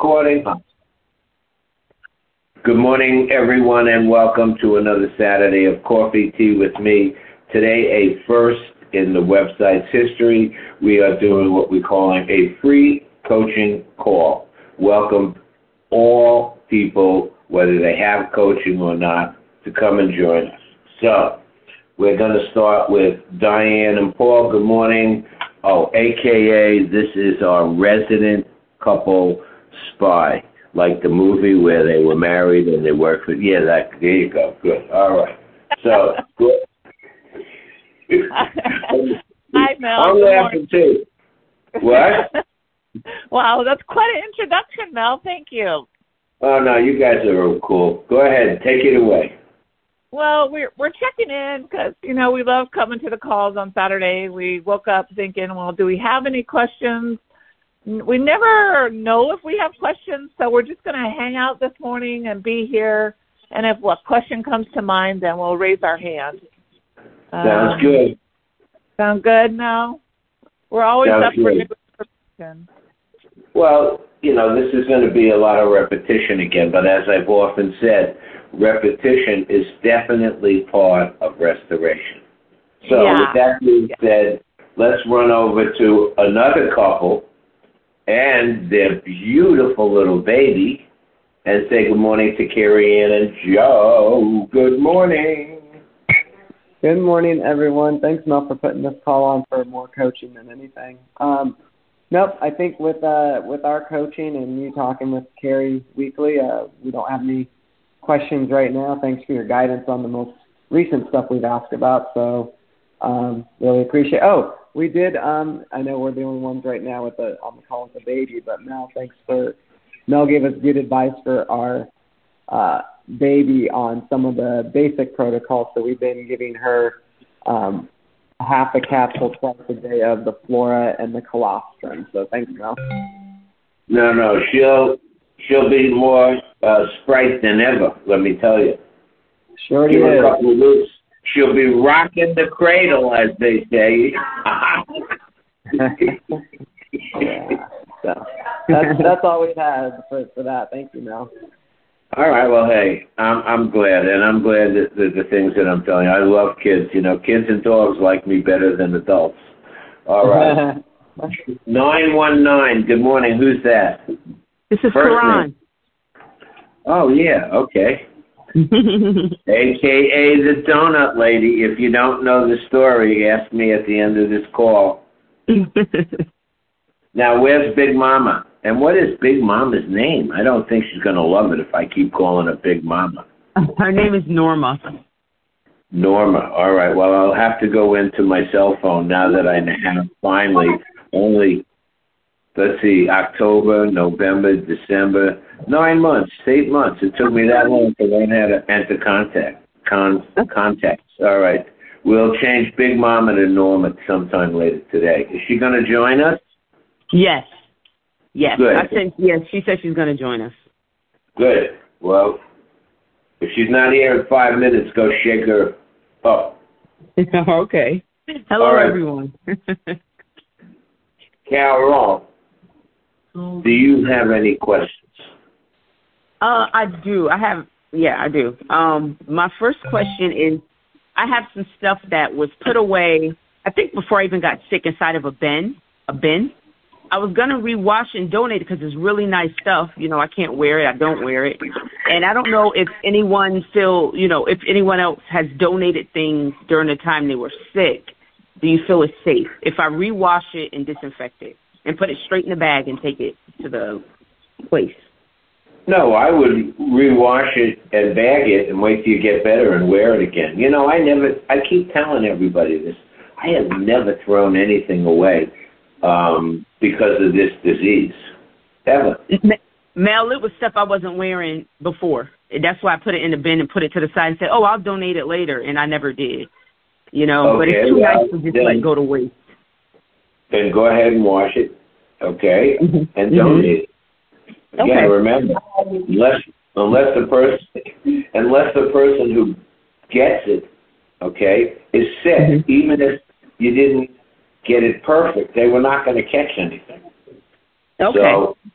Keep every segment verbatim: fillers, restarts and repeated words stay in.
Recording. Good morning, everyone, and welcome to another Saturday of Coffee Tea with me. Today, a first in the website's history. We are doing what we're calling a free coaching call. Welcome all people, whether they have coaching or not, to come and join us. So, we're going to start with Diane and Paul. Good morning. Oh, A K A this is our resident couple spy, like the movie where they were married and they worked with, yeah, that, there you go. Good. All right. So, good. Hi, Mel. I'm laughing too. What? Wow, that's quite an introduction, Mel. Thank you. Oh, no, you guys are cool. Go ahead. Take it away. Well, we're we're checking in because, you know, we love coming to the calls on Saturday. We woke up thinking, well, do we have any questions? We never know if we have questions, so we're just going to hang out this morning and be here. And if what question comes to mind, then we'll raise our hand. Sounds um, good. Sound good, Mel? We're always Sounds up for good. new information. Well, you know, this is going to be a lot of repetition again, but as I've often said, repetition is definitely part of restoration. So Yeah. with that being said, let's run over to another couple and their beautiful little baby and say good morning to Carrie Ann and Joe. Good morning. Good morning, everyone. Thanks, Mel, for putting this call on for more coaching than anything. Um, nope, I think with uh, with our coaching and you talking with Carrie weekly, uh, we don't have any questions right now. Thanks for your guidance on the most recent stuff we've asked about. So um, really appreciate. Oh, we did. Um, I know we're the only ones right now with the on the call with the baby, but Mel, thanks for Mel gave us good advice for our uh, baby on some of the basic protocols. So we've been giving her um, half a capsule twice a day of the Flora and the colostrum. So thanks, Mel. No, no, she'll she'll be more uh, sprite than ever. Let me tell you. Sure Give her a is. couple of weeks. She'll be rocking the cradle, as they say. Yeah. So that's that's all we had for for that. Thank you, Mel. All right. Well, hey, I'm I'm glad, and I'm glad that the, the things that I'm telling you. I love kids. You know, kids and dogs like me better than adults. All right. Nine one nine. Good morning. Who's that? This is First Quran. name. Oh yeah. Okay. A K A the donut lady. If you don't know the story, ask me at the end of this call. Now, where's Big Mama? And what is Big Mama's name? I don't think she's going to love it if I keep calling her Big Mama. Her name is Norma. Norma. All right. Well, I'll have to go into my cell phone now that I have finally only, let's see, October, November, December, nine months, eight months. It took me that long to learn how to enter contact, con, contacts. All right. We'll change Big Mama to Norma sometime later today. Is she going to join us? Yes. Yes. Good. I said yes. She said she's going to join us. Good. Well, if she's not here in five minutes, go shake her up. Okay. Hello, All right. everyone. Carol, do you have any questions? Uh, I do. I have. Yeah, I do. Um, my first question is, I have some stuff that was put away, I think before I even got sick, inside of a bin, a bin. I was going to rewash and donate it because it's really nice stuff. You know, I can't wear it. I don't wear it. And I don't know if anyone feel, you know, if anyone else has donated things during the time they were sick. Do you feel it's safe if I rewash it and disinfect it and put it straight in the bag and take it to the place? No, I would rewash it and bag it and wait till you get better and wear it again. You know, I never, I keep telling everybody this. I have never thrown anything away um, because of this disease, ever. Mel, it was stuff I wasn't wearing before. That's why I put it in the bin and put it to the side and said, oh, I'll donate it later, and I never did. You know, Okay, but it's too well, nice to just then, let go to waste. Then go ahead and wash it, okay, Mm-hmm. and Mm-hmm. donate it. Again, Okay. remember, unless unless the person unless the person who gets it, okay, is sick, Mm-hmm. even if you didn't get it perfect, they were not going to catch anything. Okay. So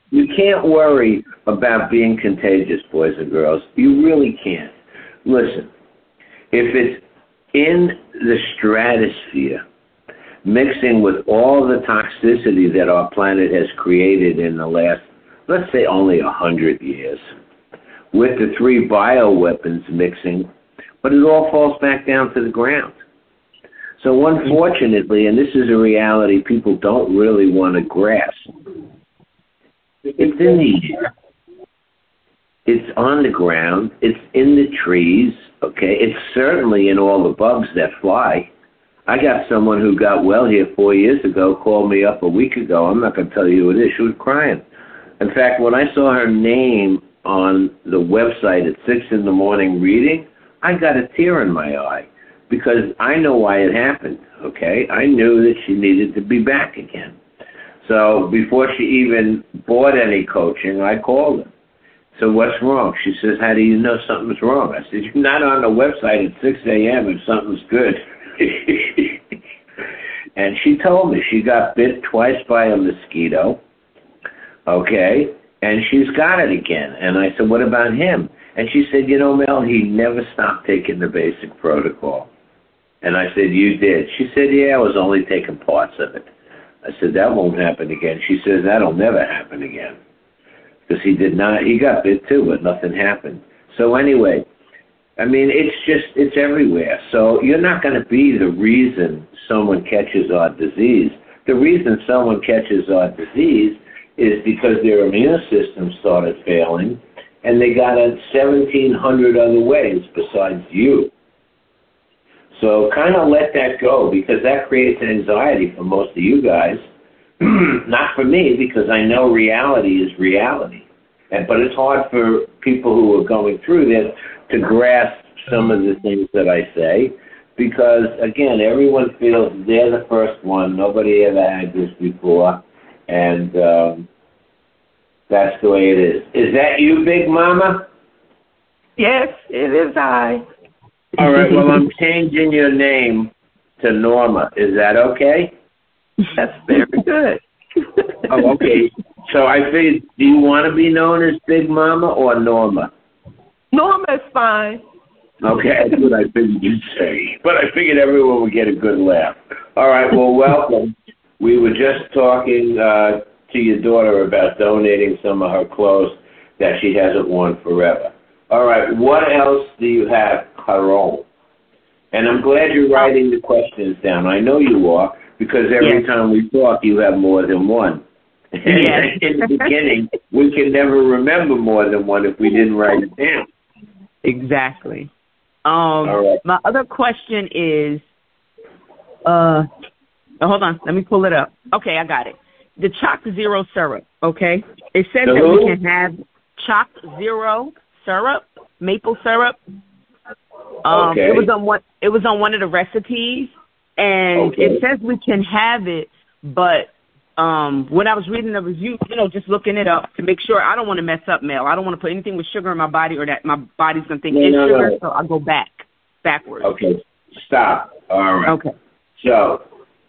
You can't worry about being contagious, boys and girls. You really can't. Listen, if it's in the stratosphere, mixing with all the toxicity that our planet has created in the last, let's say, only a hundred years, with the three bioweapons mixing, but it all falls back down to the ground. So unfortunately, and this is a reality people don't really want to grasp, it's in the air. It's on the ground. It's in the trees, okay? It's certainly in all the bugs that fly. I got someone who got well here four years ago, called me up a week ago. I'm not going to tell you who it is. She was crying. In fact, when I saw her name on the website at six in the morning reading, I got a tear in my eye because I know why it happened, okay? I knew that she needed to be back again. So before she even bought any coaching, I called her. So what's wrong? She says, how do you know something's wrong? I said, you're not on the website at six a.m. if something's good. And she told me she got bit twice by a mosquito, okay, and she's got it again. And I said, what about him? And she said, you know, Mel, he never stopped taking the basic protocol. And I said, you did? She said, yeah, I was only taking parts of it. I said, that won't happen again. She says, that'll never happen again. Because he did not, he got bit too, but nothing happened. So anyway, I mean, it's just, it's everywhere. So you're not going to be the reason someone catches our disease. The reason someone catches our disease is because their immune system started failing, and they got it seventeen hundred other ways besides you. So kind of let that go, because that creates anxiety for most of you guys. Not for me, because I know reality is reality. And, but it's hard for people who are going through this to grasp some of the things that I say, because, again, everyone feels they're the first one. Nobody ever had this before, and um, that's the way it is. Is that you, Big Mama? Yes, it is I. All right, well, I'm changing your name to Norma. Is that okay? That's very good. Oh, okay. So I figured, do you want to be known as Big Mama or Norma? Norma is fine. Okay, that's what I figured you'd say. But I figured everyone would get a good laugh. All right, well, welcome. We were just talking uh, to your daughter about donating some of her clothes that she hasn't worn forever. All right, what else do you have, Carol? And I'm glad you're writing the questions down. I know you are, because every yes. time we talk, you have more than one. Yes. In the beginning, we could never remember more than one if we didn't write it down. Exactly. Um, All right. My other question is, uh, oh, hold on, let me pull it up. Okay, I got it. The Choc Zero syrup. Okay, it said The that who? we can have Choc Zero syrup, maple syrup. Um, Okay. It was on one. It was on one of the recipes, and Okay. it says we can have it, but um, when I was reading the review, you know, just looking it up to make sure, I don't want to mess up, Mel. I don't want to put anything with sugar in my body, or that my body's gonna think No, it's no, sugar, no. so I go back, backwards. Okay, stop. All right. Okay. So,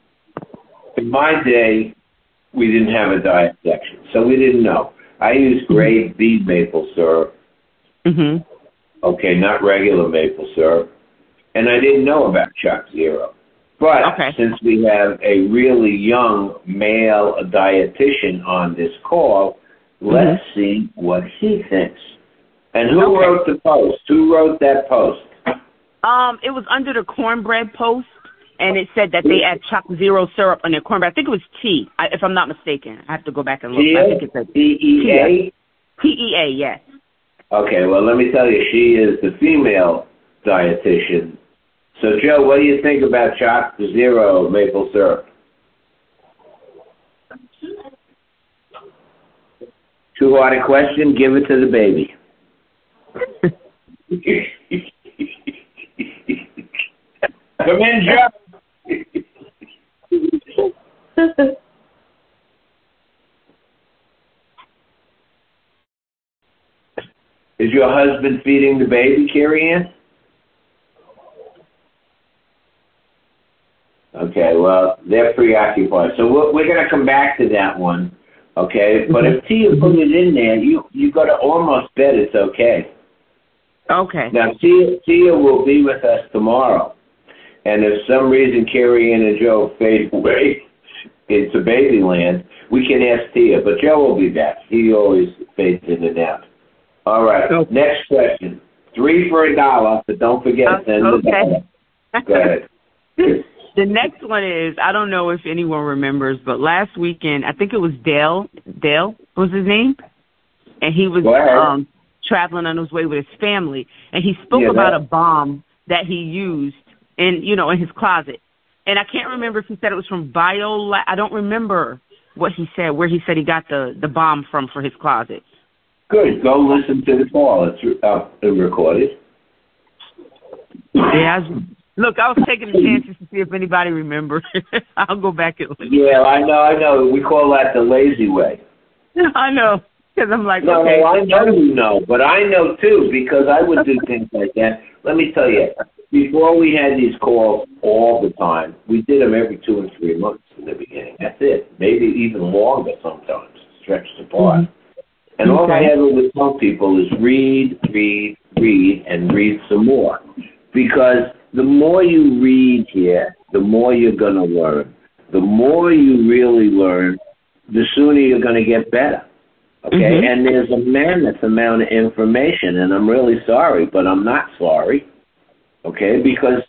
in my day, we didn't have a diet section, so we didn't know. I used grade B maple syrup, Mhm. okay, not regular maple syrup, and I didn't know about Choc Zero. But Okay. since we have a really young male dietitian on this call, let's Mhm. see what he thinks. And who Okay. wrote the post? Who wrote that post? Um, it was under the cornbread post, and it said that they add Choc Zero syrup on their cornbread. I think it was T, I, if I'm not mistaken. I have to go back and look. I think it said T E A? T E A, yes. Okay, well, let me tell you, she is the female dietitian. So, Joe, what do you think about Choc Zero maple syrup? Too hard a question? Give it to the baby. Come in, Joe. Is your husband feeding the baby, Carrie Ann? Okay, well, they're preoccupied. So we're, we're going to come back to that one. Okay, but if Tia put it in there, you you got to almost bet it's okay. Okay. Now Tia Tia will be with us tomorrow, and if some reason Carrie Ann and Joe fade away into Babyland, we can ask Tia. But Joe will be back. He always fades in and out. All right. Okay. Next question. Three for a dollar, but don't forget uh, send okay. the dollar. Go ahead. The next one is, I don't know if anyone remembers, but last weekend, I think it was Dale, Dale was his name, and he was um, traveling on his way with his family, and he spoke yeah, about that. a bomb that he used in, you know, in his closet. And I can't remember if he said it was from Bio, I don't remember what he said, where he said he got the, the bomb from for his closet. Good. Go listen to the call. It's uh, recorded. Yeah, I was, look, I was taking the chances to see if anybody remembers. I'll go back and listen. Yeah, I know, I know. We call that the lazy way. I know, because I'm like, no, okay. No, I know you know, but I know too, because I would do things like that. Let me tell you, before we had these calls all the time, we did them every two and three months in the beginning. That's it. Maybe even longer sometimes, stretched apart. Mm-hmm. And all okay. I ever would tell people is read, read, read, and read some more. Because the more you read here, the more you're going to learn. The more you really learn, the sooner you're going to get better. Okay? Mm-hmm. And there's a mammoth amount of information, and I'm really sorry, but I'm not sorry. Okay? Because,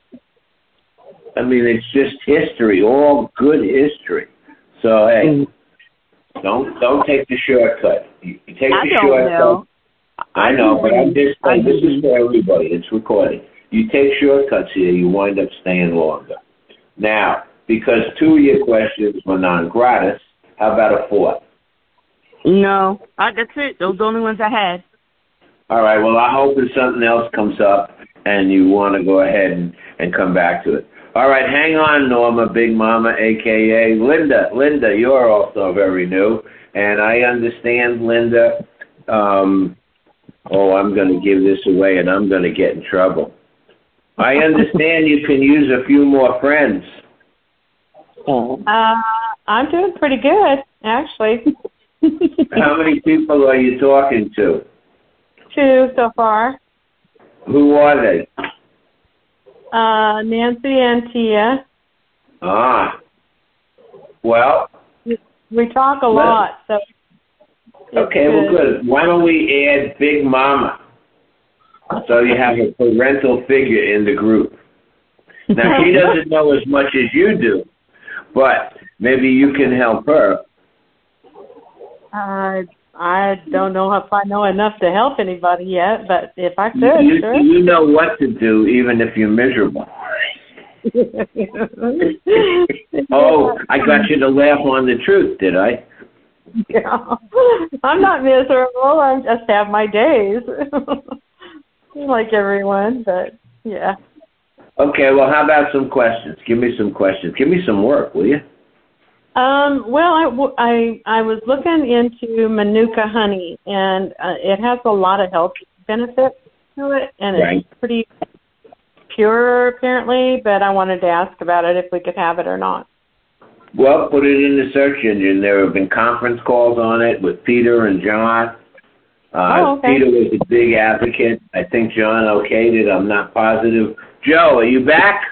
I mean, it's just history, all good history. So, hey, mm-hmm. don't don't take the shortcut. You, you take I the don't shortcut. Know. I know, but I'm just saying, this is for everybody. It's recorded. You take shortcuts here, you wind up staying longer. Now, because two of your questions were non-gratis, how about a fourth? No, uh, that's it. Those are the only ones I had. All right, well, I hope that something else comes up and you want to go ahead and, and come back to it. All right, hang on, Norma, Big Mama, a k a. Linda. Linda, you're also very new, and I understand, Linda, um, oh, I'm going to give this away and I'm going to get in trouble. I understand you can use a few more friends. Uh, I'm doing pretty good, actually. How many people are you talking to? Two so far. Who are they? Uh, Nancy and Tia. Ah. Well. We talk a lot, so. Okay, good. Well, good. Why don't we add Big Mama? So you have a parental figure in the group. Now, she doesn't know as much as you do, but maybe you can help her. Uh, I don't know if I know enough to help anybody yet, but if I could, you, sure. You know what to do, even if you're miserable. Oh, I got you to laugh on the truth, did I? Yeah. I'm not miserable. I just have my days. Like everyone, but yeah. Okay, well, how about some questions? Give me some questions. Give me some work, will you? Um, well, I, I, I was looking into Manuka honey, and uh, it has a lot of health benefits to it, and right. It's pretty pure, apparently, but I wanted to ask about it, if we could have it or not. Well, put it in the search engine. There have been conference calls on it with Peter and John. Uh, oh, okay. Peter was a big advocate. I think John okayed it. I'm not positive. Joe, are you back?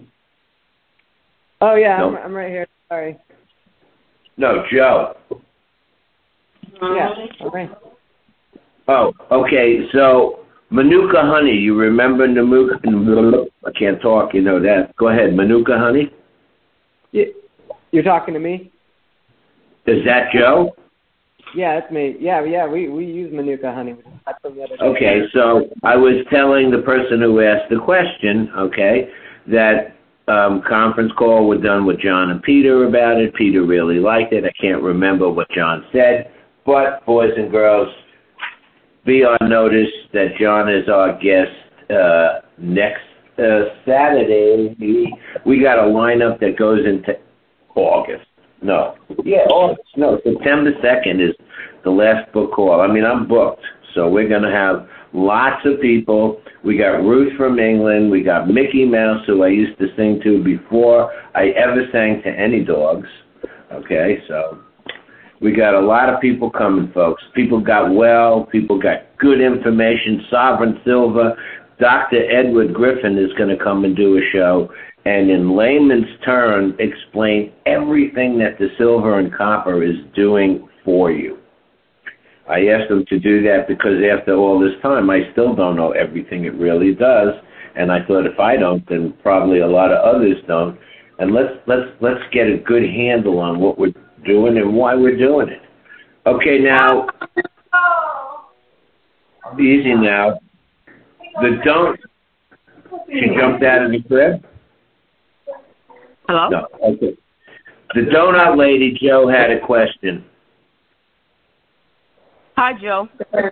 Oh, yeah, no. I'm, I'm right here. Sorry. No, Joe. Yeah, okay. Oh, okay. So, Manuka honey. You remember Manuka? I can't talk. You know that. Go ahead. Manuka honey? You're talking to me? Is that Joe? Yeah, it's me. Yeah, yeah, we, we use Manuka honey. We got some the other day. Okay, so I was telling the person who asked the question, okay, that um, conference call was done with John and Peter about it. Peter really liked it. I can't remember what John said, but boys and girls, be on notice that John is our guest uh, next uh, Saturday. We, we got a lineup that goes into August. No. Yeah, August. No, September second is the last book call. I mean, I'm booked. So we're going to have lots of people. We got Ruth from England. We got Mickey Mouse, who I used to sing to before I ever sang to any dogs. Okay, so We got a lot of people coming, folks. People got well. People got good information. Sovereign Silver. Doctor Edward Griffin is going to come and do a show and in layman's terms explain everything that the silver and copper is doing for you. I asked him to do that because after all this time, I still don't know everything it really does. And I thought if I don't, then probably a lot of others don't. And let's let's let's get a good handle on what we're doing and why we're doing it. Okay, now, easy now. The don't. She jumped out of the crib? Hello? No. Okay. The donut lady, Joe, had a question. Hi, Joe.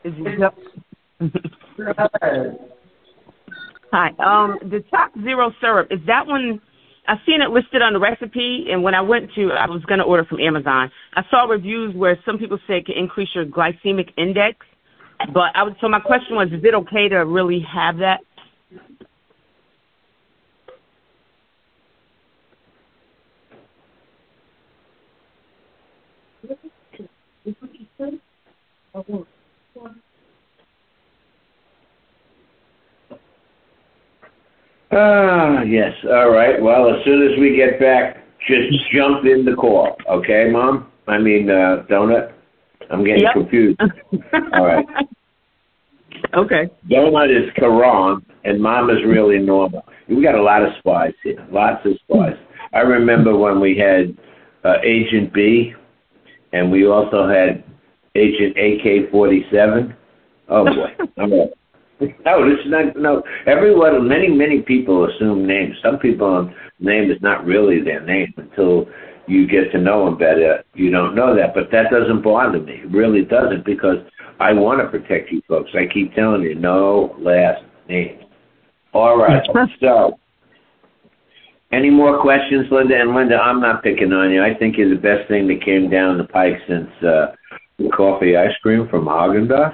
Hi. Um, the Top Zero syrup, is that one, I've seen it listed on the recipe, and when I went to, I was going to order from Amazon, I saw reviews where some people say it can increase your glycemic index, but I would, so my question was, is it okay to really have that? Ah, yes. All right. Well, as soon as we get back, just jump in the call. Okay, Mom? I mean, uh, Donut? I'm getting Yep. confused. All right. Okay. Donut is Quran, and Mom is really normal. We got a lot of spies here. Lots of spies. I remember when we had uh, Agent B, and we also had Agent A K forty-seven. Oh, boy. All right. No, this is not, no, everyone, many, many people assume names. Some people's name is not really their name until you get to know them better. You don't know that, but that doesn't bother me. It really doesn't, because I want to protect you folks. I keep telling you, no last names. All right, so, any more questions, Linda? And Linda, I'm not picking on you. I think you're the best thing that came down the pike since uh, coffee ice cream from Haagen-Dazs.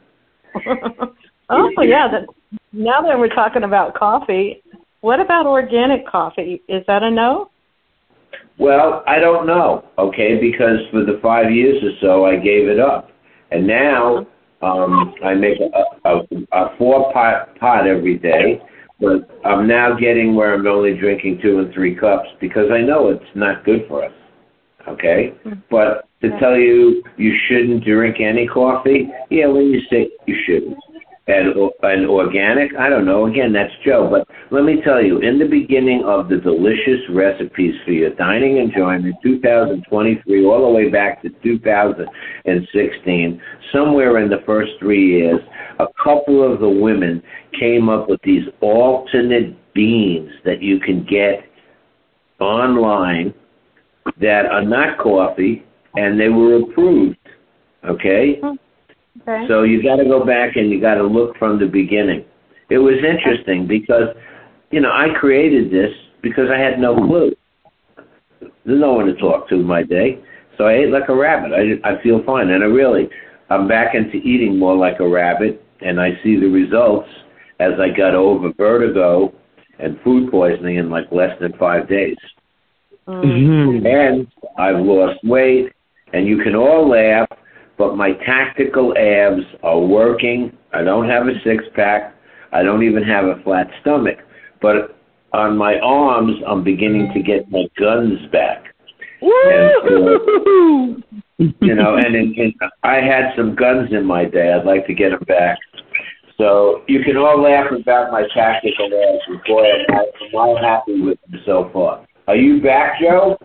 Oh, yeah. That, now that we're talking about coffee, what about organic coffee? Is that a no? Well, I don't know, okay, because for the five years or so, I gave it up. And now um, I make a, a, a four-pot pot every day, but I'm now getting where I'm only drinking two and three cups because I know it's not good for us, okay? But to tell you you shouldn't drink any coffee, yeah, when you say you shouldn't. And, and organic, I don't know. Again, that's Joe. But let me tell you, in the beginning of the delicious recipes for your dining enjoyment, two thousand twenty-three, all the way back to two thousand sixteen, somewhere in the first three years, a couple of the women came up with these alternate beans that you can get online that are not coffee, and they were approved, okay? Okay. So you got to go back and you got to look from the beginning. It was interesting because, you know, I created this because I had no clue. There's no one to talk to my day. So I ate like a rabbit. I, I feel fine. And I really, I'm back into eating more like a rabbit, and I see the results as I got over vertigo and food poisoning in like less than five days. Mm-hmm. And I've lost weight, and you can all laugh, but my tactical abs are working. I don't have a six-pack. I don't even have a flat stomach. But on my arms, I'm beginning to get my guns back. And, uh, you know, and, in, and I had some guns in my day. I'd like to get them back. So you can all laugh about my tactical abs. Boy, I'm, I'm all happy with them so far. Are you back, Joe?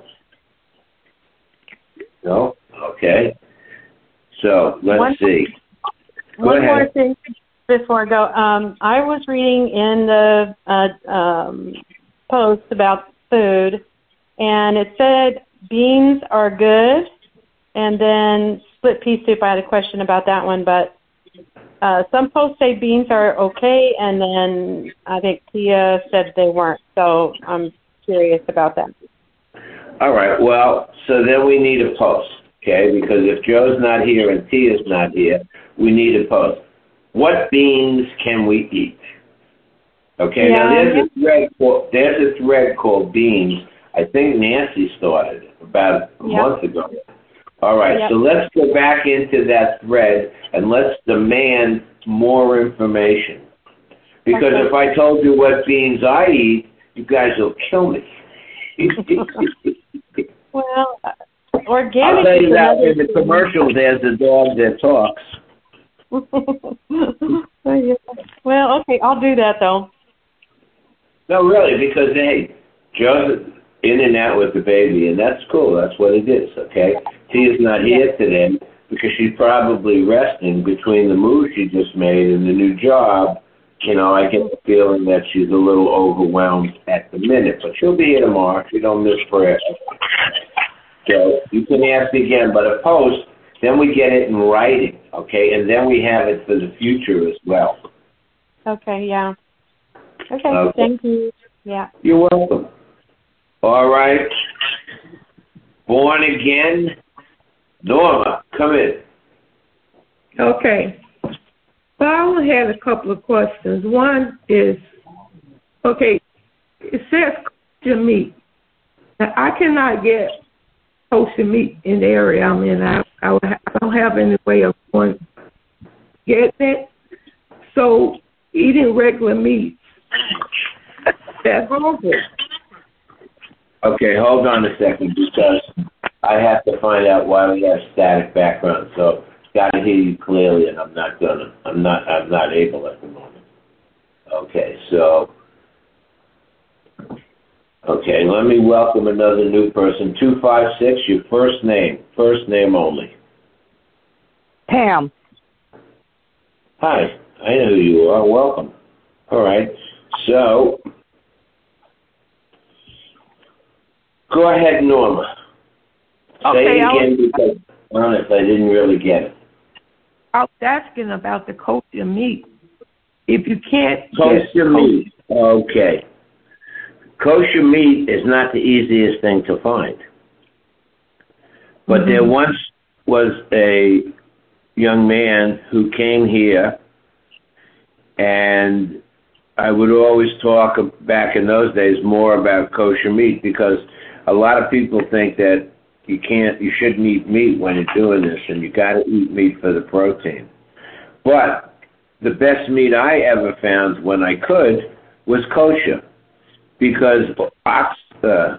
No? Okay. So let's one, see. Go one ahead. more thing before I go. Um, I was reading in the uh, um, post about food, and it said beans are good, and then split pea soup. I had a question about that one, but uh, some posts say beans are okay, and then I think Tia said they weren't. So I'm curious about that. All right. Well, so then we need a post. Okay, because if Joe's not here and Tia's not here, we need a post. What beans can we eat? Okay, yeah. now there's a thread called, there's a thread called beans. I think Nancy started it about a yeah. month ago. All right, Yep. so let's go back into that thread and let's demand more information. Because Okay. if I told you what beans I eat, you guys will kill me. Well, uh, organic I'll tell you is that another in the thing. commercial, there's a dog that talks. Well, okay, I'll do that though. No, really, because, hey, Joe's in and out with the baby, and that's cool. That's what it is, okay? Tia's not here today because she's probably resting between the move she just made and the new job. You know, I get the feeling that she's a little overwhelmed at the minute, but she'll be here tomorrow. She don't miss prayer. So you can ask again, but a post, then we get it in writing, okay? And then we have it for the future as well. Okay, yeah. Okay, Okay. thank you. Yeah. You're welcome. All right. Born again. Norma, come in. Okay. Well, I only had a couple of questions. One is, okay, it says kosher meat. Now, I cannot get kosher meat in the area I'm in. I, I, I don't have any way of going getting it. So eating regular meat, that's horrible. Okay, hold on a second because I have to find out why we have static background. So got to hear you clearly, and I'm not gonna. I'm not. I'm not able at the moment. Okay, so. Okay, let me welcome another new person. Two five six. Your first name. First name only. Pam. Hi, I know who you are. Welcome. All right. So, go ahead, Norma. Say Okay, it I again was, because, honest, I didn't really get it. I was asking about the kosher meat. If you can't get Kosher meat. Okay. Kosher meat is not the easiest thing to find. But Mm-hmm. there once was a young man who came here, and I would always talk back in those days more about kosher meat because a lot of people think that you can't, you shouldn't eat meat when you're doing this, and you got to eat meat for the protein. But the best meat I ever found when I could was kosher, because ox, uh,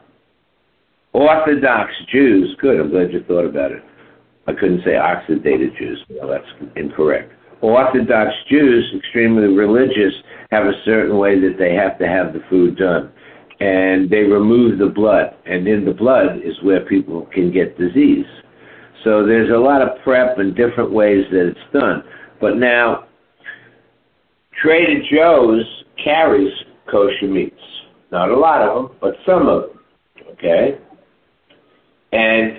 Orthodox Jews, good, I'm glad you thought about it. I couldn't say oxidated Jews. No, that's incorrect. Orthodox Jews, extremely religious, have a certain way that they have to have the food done. And they remove the blood. And in the blood is where people can get disease. So there's a lot of prep and different ways that it's done. But now, Trader Joe's carries kosher meats. Not a lot of them, but some of them. Okay? And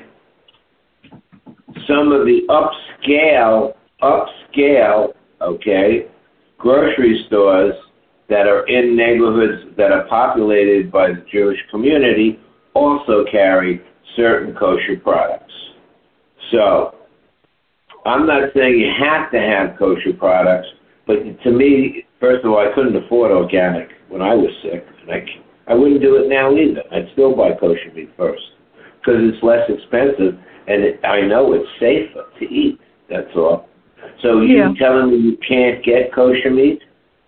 some of the upscale, upscale, okay, grocery stores that are in neighborhoods that are populated by the Jewish community also carry certain kosher products. So, I'm not saying you have to have kosher products, but to me, first of all, I couldn't afford organic when I was sick, and I, I wouldn't do it now either. I'd still buy kosher meat first, because it's less expensive, and it, I know it's safer to eat, that's all. So Yeah. you telling me you can't get kosher meat?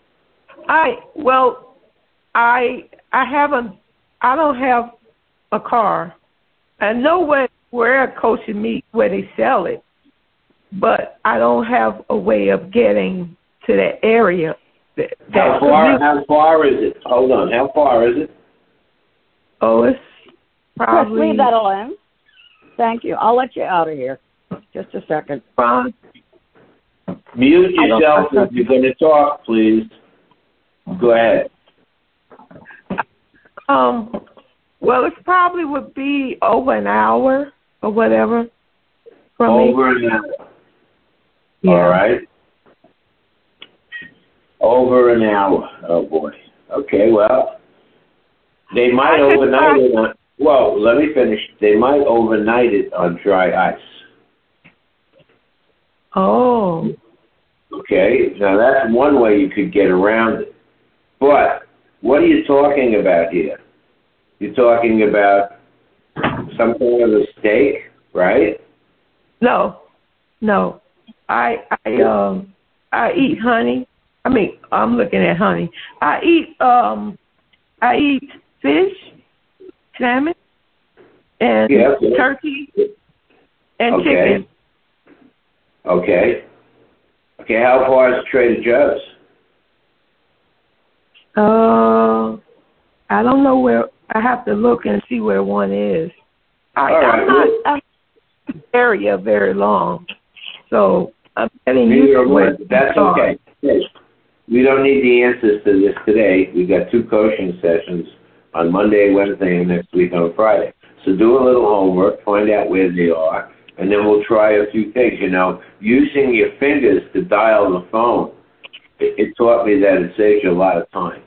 I well, I I haven't. I don't have a car. I know where where kosher meat where they sell it, but I don't have a way of getting to that area. That, How that far? community. How far is it? Hold on. How far is it? Oh, it's Just probably leave that alone. Thank you. I'll let you out of here. Just a second. from. Mute I don't- yourself if you're going to talk, please. Go ahead. Um, well, it probably would be over an hour or whatever from me. Over an hour. Yeah. All right. Over an hour. Oh, boy. Okay, well, they might I could overnight try- it on, well, let me finish. They might overnight it on dry ice. Oh. Okay, now that's one way you could get around it. But what are you talking about here? You're talking about some kind of a steak, right? No, no. I I um I eat honey. I mean, I'm looking at honey. I eat um I eat fish, salmon, and Yeah. turkey and Okay. chicken. Okay. Okay, how far is Trader Joe's? Uh, I don't know where. I have to look and see where one is. I, All right. I'm not I'm in the area very long, so I'm getting Maybe used to where. That's okay. We don't need the answers to this today. We've got two coaching sessions on Monday, Wednesday, and next week on Friday. So do a little homework, find out where they are, and then we'll try a few things. You know, using your fingers to dial the phone, it, it taught me that it saves you a lot of time.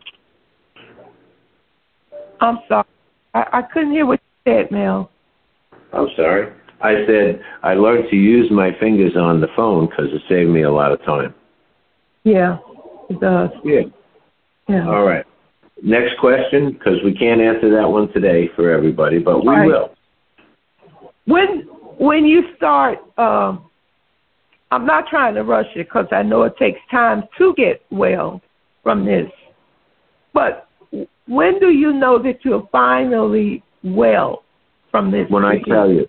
I'm sorry. I, I couldn't hear what you said, Mel. I'm sorry. I said I learned to use my fingers on the phone because it saved me a lot of time. Yeah, it does. Yeah. Yeah. All right. Next question, because we can't answer that one today for everybody, but we Right. will. When when you start, um, I'm not trying to rush it because I know it takes time to get well from this. But when do you know that you're finally well from this? When I tell you.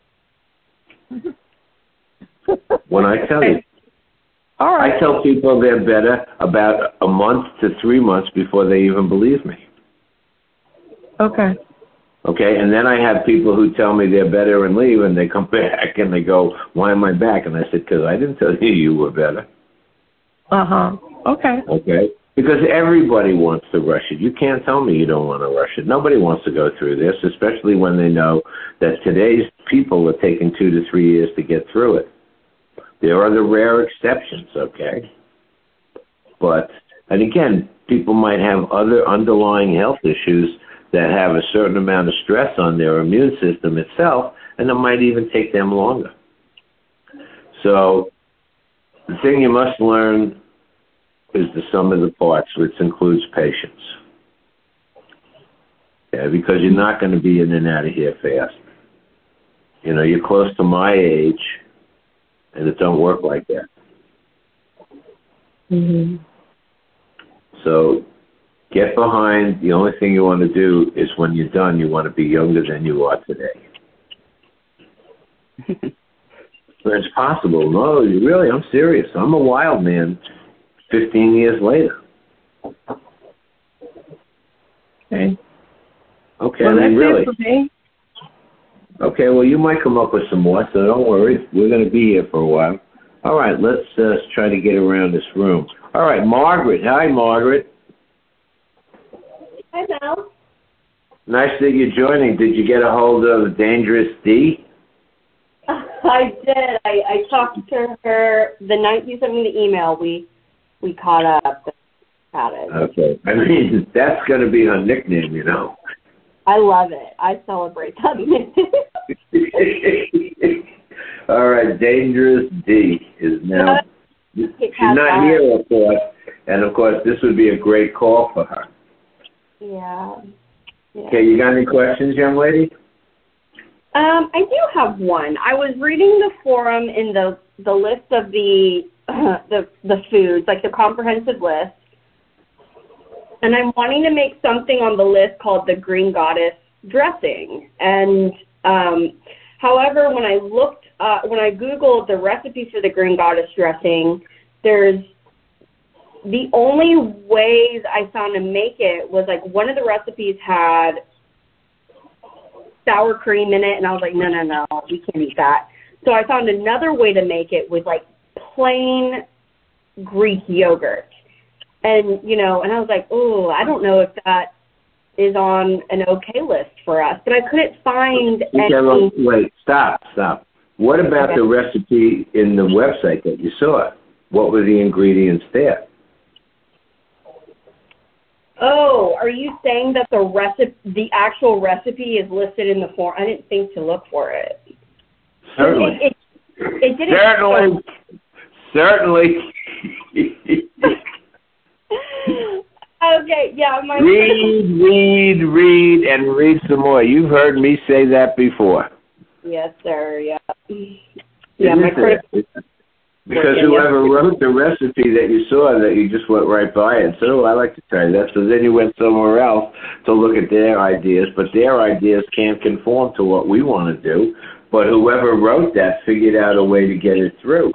When I tell you. All right. I tell people they're better about a month to three months before they even believe me. Okay. Okay, and then I have people who tell me they're better and leave, and they come back and they go, why am I back? And I said, because I didn't tell you you were better. Uh-huh. Okay. Okay? Because everybody wants to rush it. You can't tell me you don't want to rush it. Nobody wants to go through this, especially when they know that today's people are taking two to three years to get through it. There are the rare exceptions, okay? But, and again, people might have other underlying health issues that have a certain amount of stress on their immune system itself, and it might even take them longer. So the thing you must learn is the sum of the parts, which includes patience. Yeah, because you're not going to be in and out of here fast. You know, you're close to my age, and it don't work like that. Mm-hmm. So get behind. The only thing you want to do is when you're done, you want to be younger than you are today. But it's possible. No, you really, I'm serious. I'm a wild man fifteen years later. Okay. Okay, Well, I mean, that's really. it for me. Okay, well, you might come up with some more, so don't worry. We're going to be here for a while. All right, let's uh, try to get around this room. All right, Margaret. Hi, Margaret. Hi, Mel. Nice that you're joining. Did you get a hold of Dangerous D? I did. I, I talked to her the night you sent me the email. We we caught up about it. Okay. I mean, that's going to be her nickname, you know. I love it. I celebrate that. All right, Dangerous D is now. She's not here, of course, and of course, this would be a great call for her. Yeah. yeah. Okay, you got any questions, young lady? Um, I do have one. I was reading the forum in the the list of the uh, the the foods, like the comprehensive list, and I'm wanting to make something on the list called the Green Goddess dressing. And um, however, when I looked, uh, when I Googled the recipe for the Green Goddess dressing, there's the only ways I found to make it was like one of the recipes had sour cream in it, and I was like, no, no, no, we can't eat that. So I found another way to make it with like plain Greek yogurt. And, you know, and I was like, oh, I don't know if that is on an okay list for us. But I couldn't find okay, any. well, wait, stop, stop. What about okay. the recipe in the website that you saw? What were the ingredients there? Oh, are you saying that the recipe, the actual recipe is listed in the form? I didn't think to look for it. Certainly. It, it, it didn't. Certainly. Certainly. Okay, yeah. My read, read, read, and read some more. You've heard me say that before. Yes, sir, yeah. Yeah, Isn't my it? critical. Because whoever wrote the recipe that you saw, that you just went right by and said, oh, I like to try that. So then you went somewhere else to look at their ideas, but their ideas can't conform to what we want to do. But whoever wrote that figured out a way to get it through.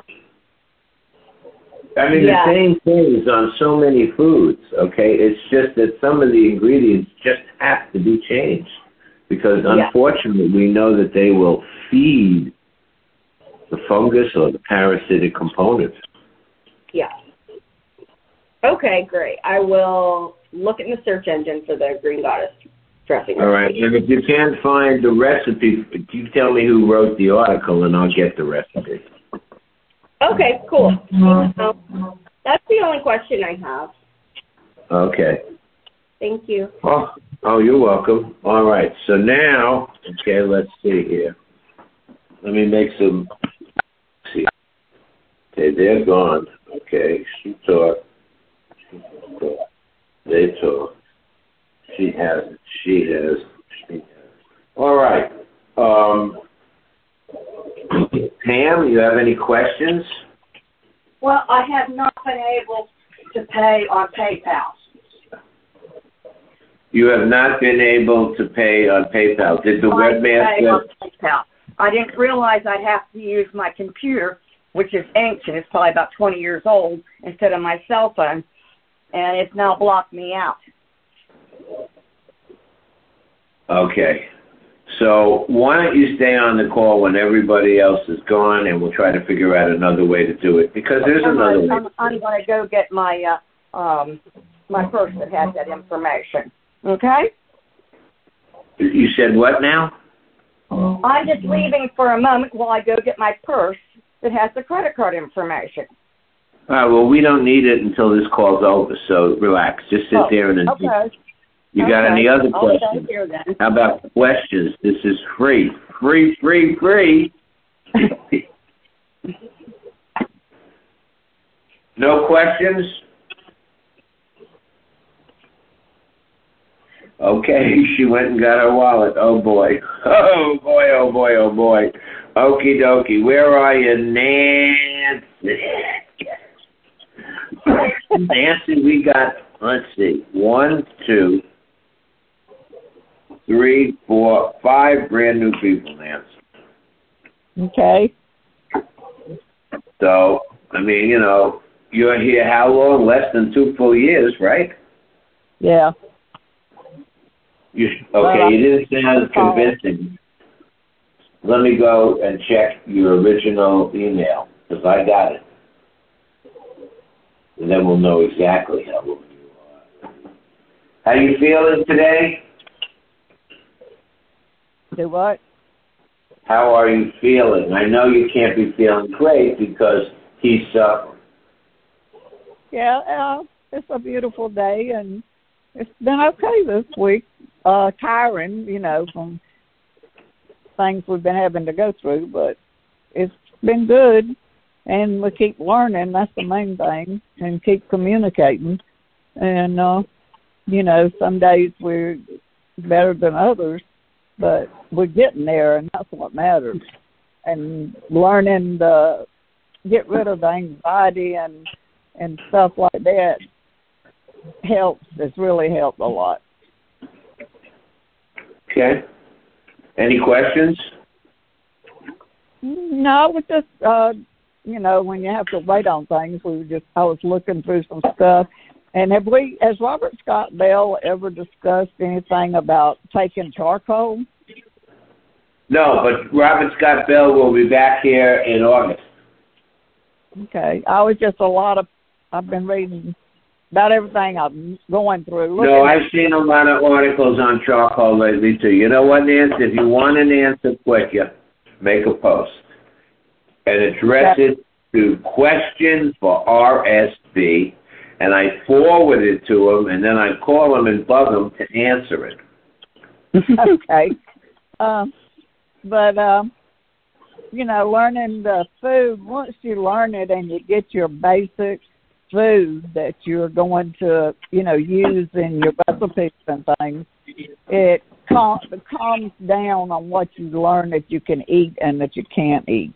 I mean, Yeah. the same things on so many foods, okay? It's just that some of the ingredients just have to be changed. Because Yeah. unfortunately, we know that they will feed the fungus or the parasitic components. Yeah. Okay, great. I will look in the search engine for the Green Goddess dressing. All right, and if you can't find the recipe, you tell me who wrote the article, and I'll get the recipe. Okay, cool. Um, that's the only question I have. Okay. Thank you. Oh, oh, you're welcome. All right, so now, okay, let's see here. Let me make some. See. Okay, they're gone. Okay, she talked. She talked. They talk. She has it. She has. She has. All right. Um, Pam, you have any questions? Well, I have not been able to pay on PayPal. You have not been able to pay on PayPal. Did the I pay webmaster? on PayPal. I didn't realize I'd have to use my computer, which is ancient. It's probably about twenty years old, instead of my cell phone, and it's now blocked me out. Okay. So why don't you stay on the call when everybody else is gone, and we'll try to figure out another way to do it, because there's I'm another gonna, way. I'm, I'm going to go get my uh, um my purse that has that information. Okay? You said what now? I'm just leaving for a moment while I go get my purse that has the credit card information. All right, well, we don't need it until this call's over, so relax. Just sit Oh, there and enjoy. okay. You got Okay. any other I'll stay questions? here then. How about questions? This is free. Free, free, free. No questions? Okay, she went and got her wallet. Oh, boy. Oh, boy, oh, boy, oh, boy. Okie dokie. Where are you, Nancy? Nancy, we got, let's see, one, two, three, four, five brand new people, Nancy. Okay. So, I mean, you know, you're here how long? Less than two full years, right? Yeah. You, okay, Well, you didn't sound convincing. Let me go and check your original email, because I got it. And then we'll know exactly how old you are. How you feeling today? Do what? How are you feeling? I know you can't be feeling great because he's suffering. Yeah, uh, it's a beautiful day, and it's been okay this week. Uh, tiring, you know, from things we've been having to go through, but it's been good, and we keep learning. That's the main thing, and keep communicating. And, uh, you know, some days we're better than others, but we're getting there, and that's what matters. And learning to get rid of the anxiety and and stuff like that helps. It's really helped a lot. Okay. Any questions? No, it was just, uh, you know, when you have to wait on things, we were just, I was looking through some stuff. And have we, has Robert Scott Bell ever discussed anything about taking charcoal? No, but Robert Scott Bell will be back here in August. Okay. I was just a lot of, I've been reading about everything I'm going through. No, I've seen a lot of articles on charcoal lately, too. You know what, Nancy? If you want an answer quicker, make a post and address it to question for R S B, and I forward it to him, and then I call him and bug him to answer it. Okay. Um, but, um, you know, learning the food, once you learn it and you get your basic food that you're going to, you know, use in your recipes and things, it cal- calms down on what you learn that you can eat and that you can't eat.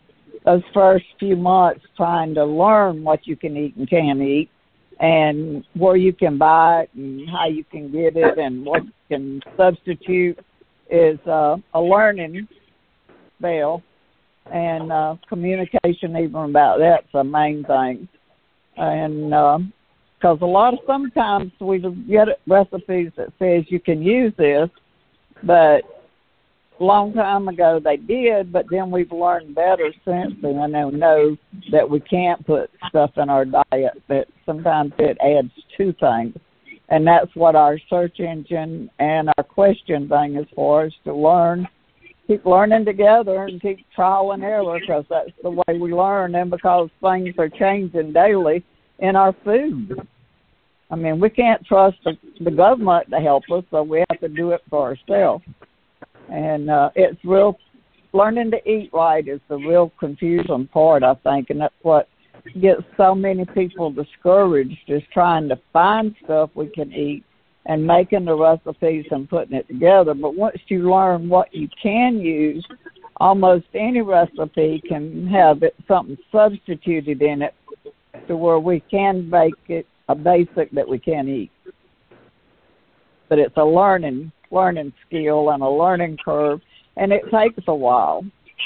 those first few months trying to learn what you can eat and can't eat, and where you can buy it and how you can get it and what you can substitute is uh, a learning spell, and uh, communication even about that's the main thing. And because uh, a lot of sometimes we get recipes that says you can use this, but a long time ago they did, but then we've learned better since then and know that we can't put stuff in our diet, that sometimes it adds to things. And that's what our search engine and our question thing is for, is to learn, keep learning together and keep trial and error, because that's the way we learn, and because things are changing daily in our food. I mean, we can't trust the, the government to help us, so we have to do it for ourselves. And uh, it's real, learning to eat right is the real confusing part, I think, and that's what gets so many people discouraged, is trying to find stuff we can eat and making the recipes and putting it together. But once you learn what you can use, almost any recipe can have it, something substituted in it to where we can bake it a basic that we can eat. But it's a learning learning skill and a learning curve, and it takes a while.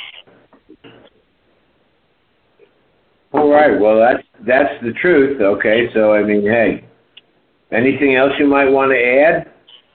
All right. Well, that's that's the truth. Okay. So I mean, hey, anything else you might want to add?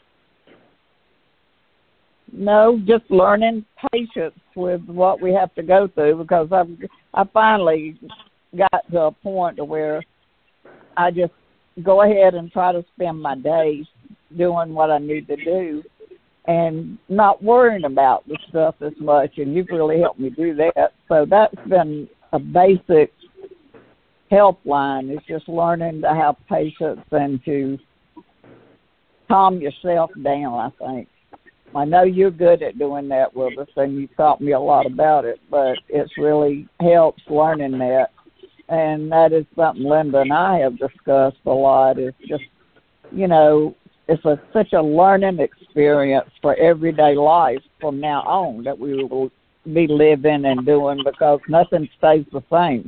No, just learning patience with what we have to go through, because I've I finally got to a point to where I just go ahead and try to spend my days doing what I need to do and not worrying about the stuff as much, and you've really helped me do that. So that's been a basic helpline, is just learning to have patience and to calm yourself down, I think. I know you're good at doing that with us, and you taught me a lot about it, but it's really helps learning that. And that is something Linda and I have discussed a lot, is just, you know, it's a, such a learning experience for everyday life from now on that we will be living and doing, because nothing stays the same.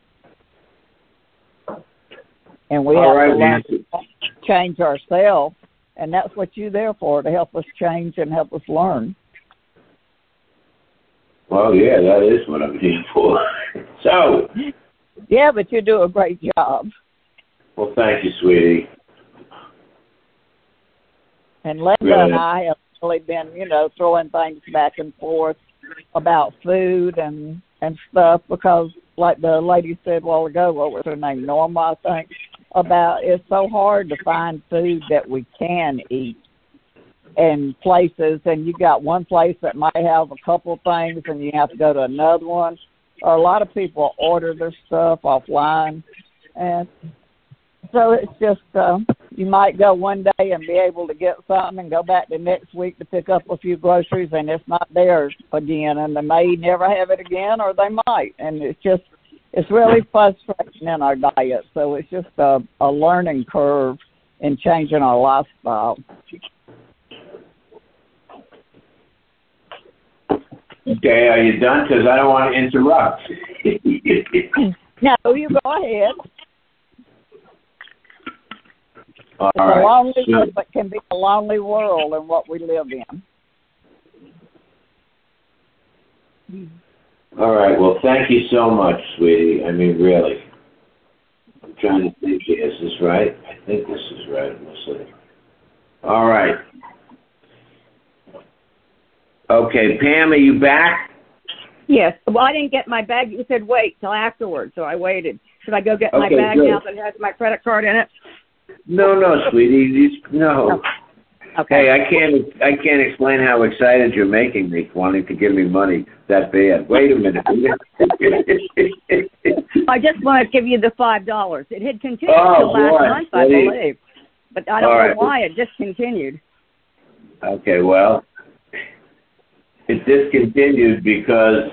And we All have right, to learn Nancy. to change ourselves, and that's what you're there for, to help us change and help us learn. Well, yeah, that is what I'm here for. So. Yeah, but you do a great job. Well, thank you, sweetie. And Linda Really? and I have really been, you know, throwing things back and forth about food and, and stuff, because like the lady said a while ago, what was her name, Norma, I think, about it's so hard to find food that we can eat in places, and you got one place that might have a couple things and you have to go to another one. Or a lot of people order their stuff offline, and so it's just uh, you might go one day and be able to get something and go back the next week to pick up a few groceries, and it's not theirs again, and they may never have it again, or they might, and it's just it's really frustrating in our diet. So it's just a, a learning curve in changing our lifestyle. Okay, are you done? Because I don't want to interrupt. No, you go ahead. All it's right. a lonely, So, but can be a lonely world in what we live in. all right. Well, thank you so much, sweetie. I mean, really. I'm trying to think here. Is this right? I think this is right. Let's see. All right. Okay, Pam, are you back? Yes. Well, I didn't get my bag. You said wait till afterwards, so I waited. Should I go get my Okay, bag good. now that has my credit card in it? No, no, sweetie. You, no. Okay. Hey, I can't. I can't explain how excited you're making me, wanting to give me money that bad. Wait a minute. I just want to give you the five dollars. It had continued Oh, till last boy. month, I Sweetie. believe, but I don't All know right. why it discontinued. Okay, well, it discontinued because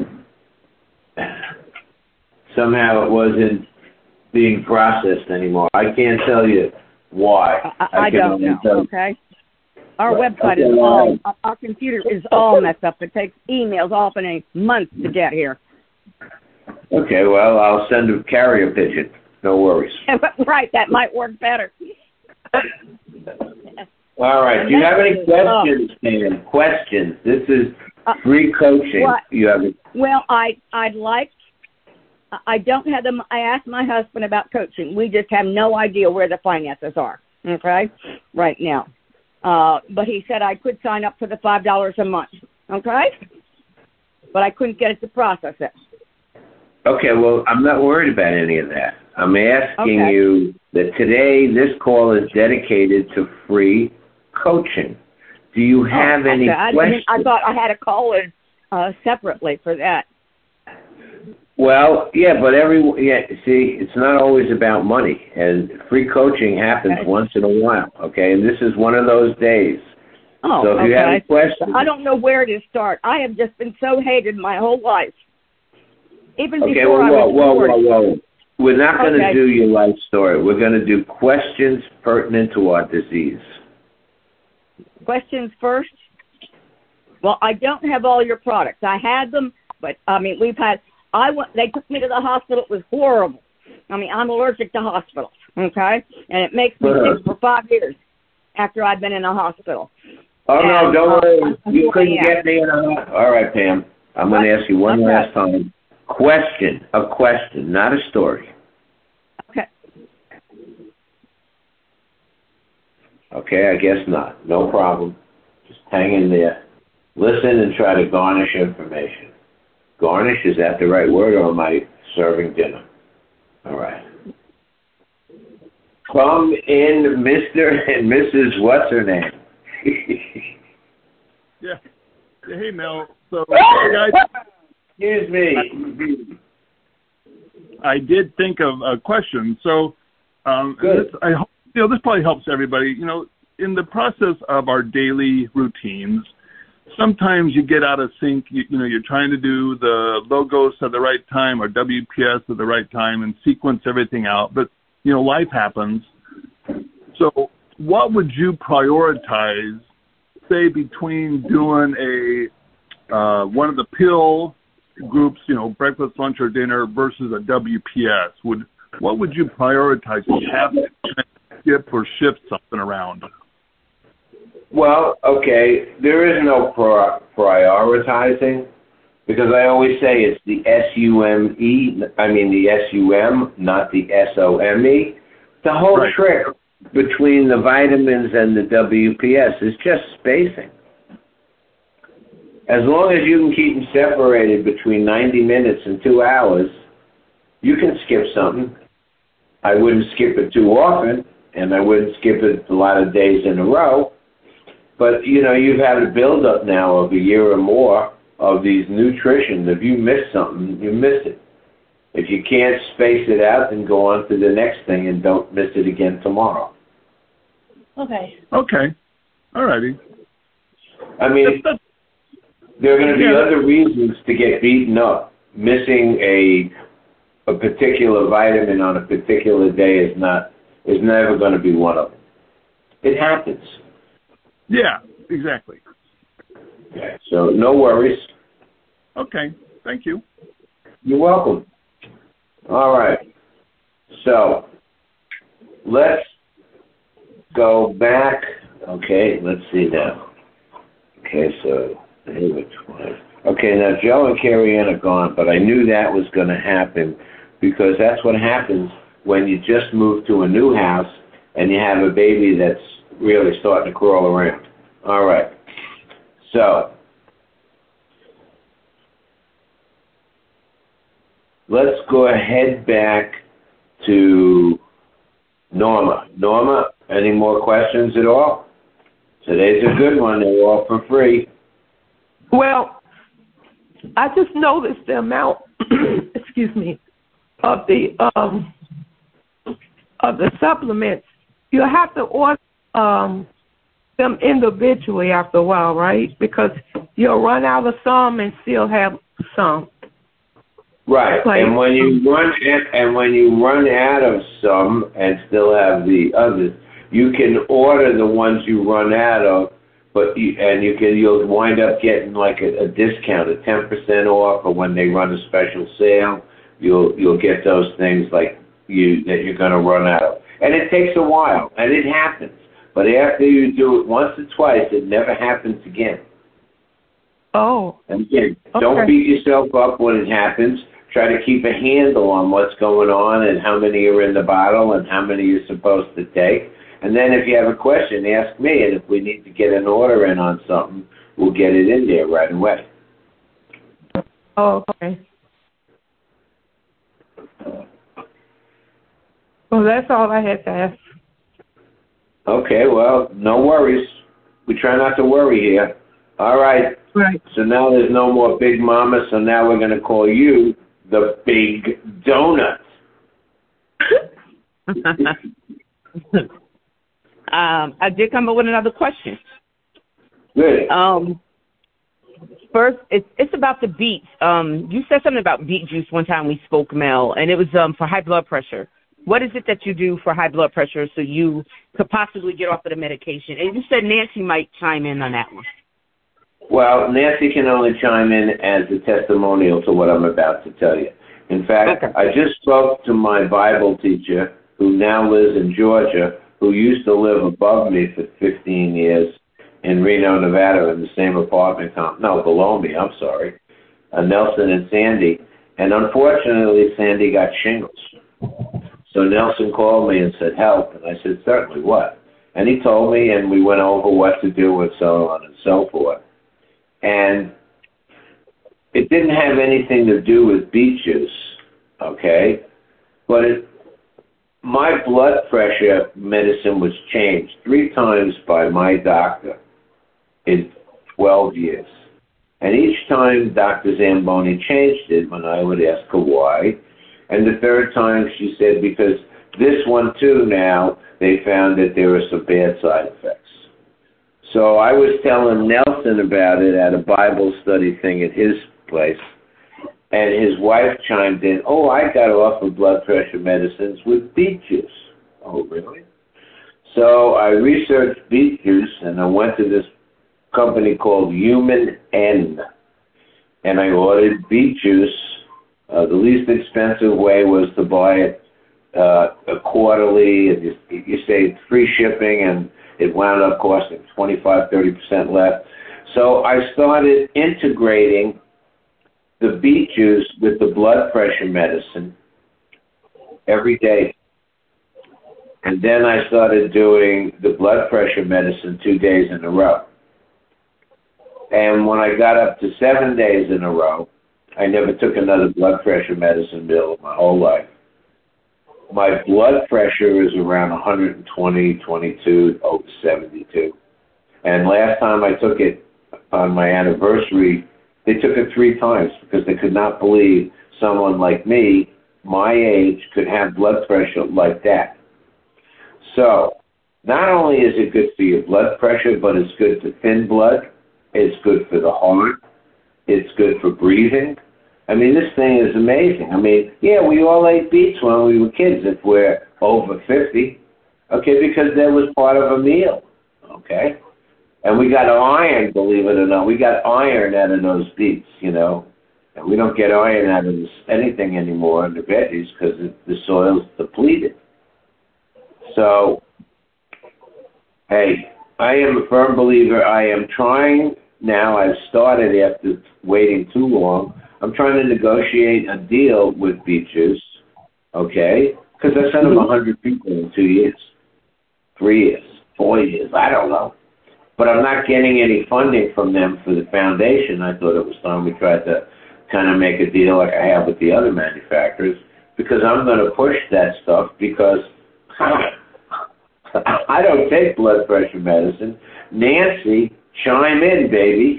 somehow it wasn't being processed anymore. I can't tell you why. I, I, I can don't only know. tell you- Okay. Our Well, website okay, is well, all. Our computer is all messed up. It takes emails often a month to get here. Okay, well, I'll send a carrier pigeon. No worries. Right, that might work better. All right. Do you have any questions, Dan? Questions. This is free coaching. What? You have. A- well, I I'd like. I don't have them. I asked my husband about coaching. We just have no idea where the finances are. Okay, right now. Uh, but he said I could sign up for the five dollars a month. Okay, but I couldn't get it to process it. Okay. Well, I'm not worried about any of that. I'm asking Okay. you that today this call is dedicated to free coaching. Do you have oh, any okay. questions? I, I thought I had to call in uh, separately for that. Well, yeah, but every yeah. See, it's not always about money, and free coaching happens Okay. once in a while. Okay, and this is one of those days. Oh, so if okay. you have any questions, I don't know where to start. I have just been so hated my whole life. Even okay, before well, I whoa, was whoa, born. whoa, whoa. We're not going to Okay. do your life story. We're going to do questions pertinent to our disease. Questions first? Well, I don't have all your products. I had them, but I mean, we've had. I went. They took me to the hospital. It was horrible. I mean, I'm allergic to hospitals. Okay, and it makes me Uh-huh. sick for five years after I've been in a hospital. Oh, And, no, don't uh, worry. I'm You couldn't going out. get me in a... All right, Pam. I'm going to ask you one Okay. last time. Question. A question, not a story. Okay. Okay, I guess not. No problem. Just hang in there. Listen and try to garnish information. Garnish, is that the right word, or am I serving dinner? All right. Come in, Mister and Missus What's her name? Yeah. Yeah, hey, Mel. So, guys, Excuse me. I did think of a question. So, um, Good. This, I hope, you know, this probably helps everybody. You know, in the process of our daily routines, sometimes you get out of sync. You, you know, you're trying to do the logos at the right time or W P S at the right time and sequence everything out. But, you know, life happens. So what would you prioritize, say, between doing a uh, one of the pill groups, you know, breakfast, lunch, or dinner versus a W P S? Would what would you prioritize? If you have to skip or shift something around? Well, okay, there is no pri- prioritizing, because I always say it's the S U M E, I mean the S U M, not the S O M E. The whole Right. trick between the vitamins and the W P S is just spacing. As long as you can keep them separated between ninety minutes and two hours, you can skip something. I wouldn't skip it too often, and I wouldn't skip it a lot of days in a row. But, you know, you've had a build-up now of a year or more of these nutrition. If you miss something, you miss it. If you can't space it out, then go on to the next thing and don't miss it again tomorrow. Okay. Okay. All righty. I mean, there are going to be Yeah. other reasons to get beaten up. Missing a a particular vitamin on a particular day is not is never going to be one of them. It happens. Yeah, exactly. Okay, so no worries. Okay. Thank you. You're welcome. All right. So let's go back. Okay, let's see now. Okay, so here we're twice. Okay, now Joe and Carrie Ann are gone, but I knew that was going to happen because that's what happens when you just move to a new house and you have a baby that's really starting to crawl around. All right. So let's go ahead back to Norma. Norma, any more questions at all? Today's a good one. They're all for free. Well, I just noticed the amount, excuse me, of the um of the supplements. You have to order um them individually after a while, right? Because you'll run out of some and still have some. Right, Like, and when you run and when you run out of some and still have the others, you can order the ones you run out of but you, and you can you'll wind up getting like a, a discount, a ten percent off, or when they run a special sale, you'll you'll get those things like you that you're going to run out of. And it takes a while, and it happens. But after you do it once or twice, it never happens again. Oh. And again, okay. Don't beat yourself up when it happens. Try to keep a handle on what's going on and how many are in the bottle and how many you're supposed to take. And then if you have a question, ask me. And if we need to get an order in on something, we'll get it in there right away. Oh, okay. Well, that's all I had to ask. Okay, well, no worries. We try not to worry here. All right. Right. So now there's no more Big Mama, so now we're going to call you the Big Donut. um, I did come up with another question. Good. Um, first, it's it's about the beets. Um, you said something about beet juice one time we spoke, Mel, and it was um for high blood pressure. What is it that you do for high blood pressure so you could possibly get off of the medication? And you said Nancy might chime in on that one. Well, Nancy can only chime in as a testimonial to what I'm about to tell you. In fact, Okay. I just spoke to my Bible teacher, who now lives in Georgia, who used to live above me for fifteen years in Reno, Nevada, in the same apartment complex. No, below me, I'm sorry. Uh, Nelson and Sandy. And unfortunately, Sandy got shingles. So Nelson called me and said, help. And I said, certainly, what? And he told me, and we went over what to do and so on and so forth. And it didn't have anything to do with beet juice, okay? But it, my blood pressure medicine was changed three times by my doctor in twelve years. And each time Doctor Zamboni changed it when I would ask her why. And the third time she said, because this one too now, they found that there were some bad side effects. So I was telling Nelson about it at a Bible study thing at his place, and his wife chimed in, oh, I got off of blood pressure medicines with beet juice. Oh, really? So I researched beet juice, and I went to this company called Human N, and I ordered beet juice. Uh, the least expensive way was to buy it uh, quarterly, and you, you saved free shipping, and it wound up costing twenty-five, thirty percent less. So I started integrating the beet juice with the blood pressure medicine every day. And then I started doing the blood pressure medicine two days in a row. And when I got up to seven days in a row, I never took another blood pressure medicine pill my whole life. My blood pressure is around one twenty, twenty-two, over seventy-two. And last time I took it on my anniversary, they took it three times because they could not believe someone like me, my age, could have blood pressure like that. So not only is it good for your blood pressure, but it's good for thin blood. It's good for the heart. It's good for breathing. I mean, this thing is amazing. I mean, yeah, we all ate beets when we were kids if we're over fifty, okay, because that was part of a meal, okay? And we got iron, believe it or not. We got iron out of those beets, you know. And we don't get iron out of this, anything anymore in the veggies because the soil's depleted. So, hey, I am a firm believer. I am trying now. I've started after waiting too long. I'm trying to negotiate a deal with beet juice, okay? Because I sent them one hundred people in two years, three years, four years, I don't know. But I'm not getting any funding from them for the foundation. I thought it was time we tried to kind of make a deal like I have with the other manufacturers because I'm going to push that stuff because I don't take blood pressure medicine. Nancy, chime in, baby.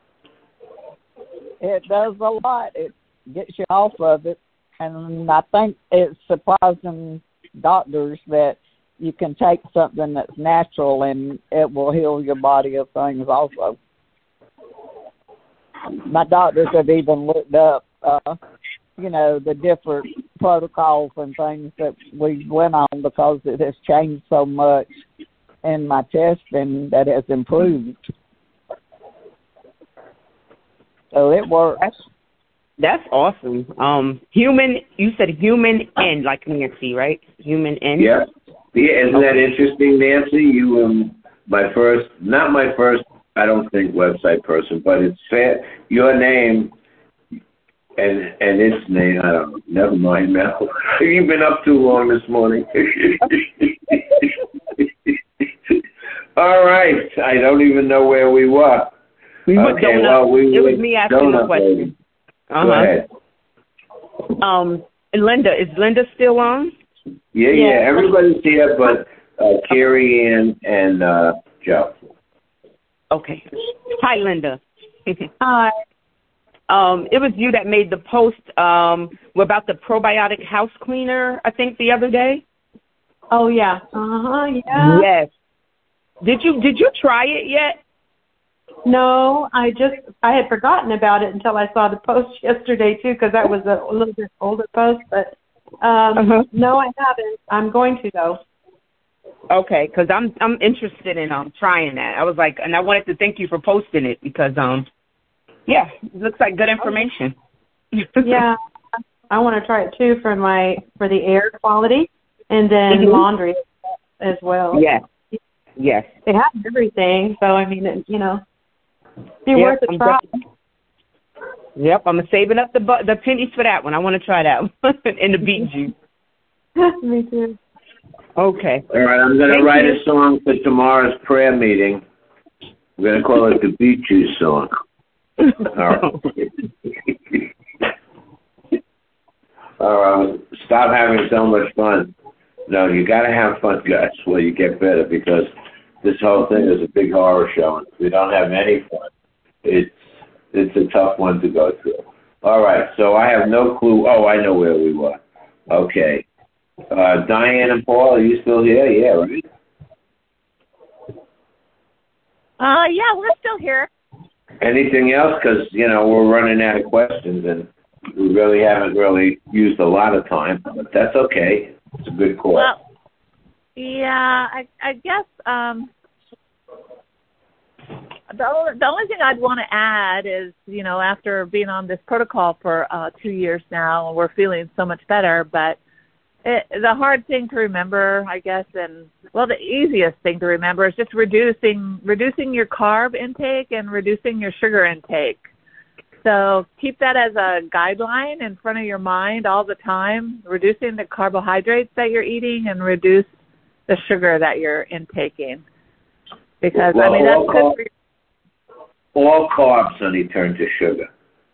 It does a lot. It gets you off of it. And I think it's surprising doctors that you can take something that's natural and it will heal your body of things also. My doctors have even looked up, uh, you know, the different protocols and things that we went on because it has changed so much in my testing that has improved So it works. That's, that's awesome. Um, human, you said human N, like Nancy, right? Human N? Yeah. Yeah, isn't that interesting, Nancy? You were my first, not my first, I don't think, website person, but it's fair. Your name and and its name, I don't know. Never mind, Mel. You've been up too long this morning. All right. I don't even know where we were. We were okay, donut. well, we it was me asking the question. Uh-huh. Go ahead. Um, Linda, is Linda still on? Yeah, yeah. yeah. Everybody's here but uh, Carrie Ann and uh, Joe. Okay. Hi, Linda. Hi. Um, it was you that made the post um, about the probiotic house cleaner, I think, the other day. Oh yeah. Uh huh. Yeah. Yes. Did you Did you try it yet? No, I just I had forgotten about it until I saw the post yesterday too, because that was a, a little bit older post. But um, uh-huh. no, I haven't. I'm going to though. Okay, because I'm I'm interested in um trying that. I was like, and I wanted to thank you for posting it because um. Yeah, it looks like good information. Yeah, I want to try it too for my for the air quality and then mm-hmm. laundry as well. Yes, yes. They have everything, so I mean, it, you know, be yep, worth a I'm try. Definitely. Yep, I'm saving up the bu- the pennies for that one. I want to try that one and the beet juice. Me too. Okay. All right, I'm going to write you. a song for tomorrow's prayer meeting. We're going to call it the beet juice song. All right. All right. Stop having so much fun. No, you got to have fun, guys, where you get better, because this whole thing is a big horror show. And if we don't have any fun, it's it's a tough one to go through. All right. So I have no clue. Oh, I know where we were. Okay. Uh, Diane and Paul, are you still here? Yeah, right? Uh, yeah, we're still here. Anything else? Because, you know, we're running out of questions, and we really haven't really used a lot of time, but that's okay. It's a good call. Well, yeah, I, I guess um, the, only, the only thing I'd want to add is, you know, after being on this protocol for uh, two years now, we're feeling so much better, but it, the hard thing to remember, I guess, and well, the easiest thing to remember is just reducing reducing your carb intake and reducing your sugar intake. So keep that as a guideline in front of your mind all the time, reducing the carbohydrates that you're eating and reduce the sugar that you're intaking. Because, well, I mean, that's all good carb, for your... All carbs, honey, turn to sugar.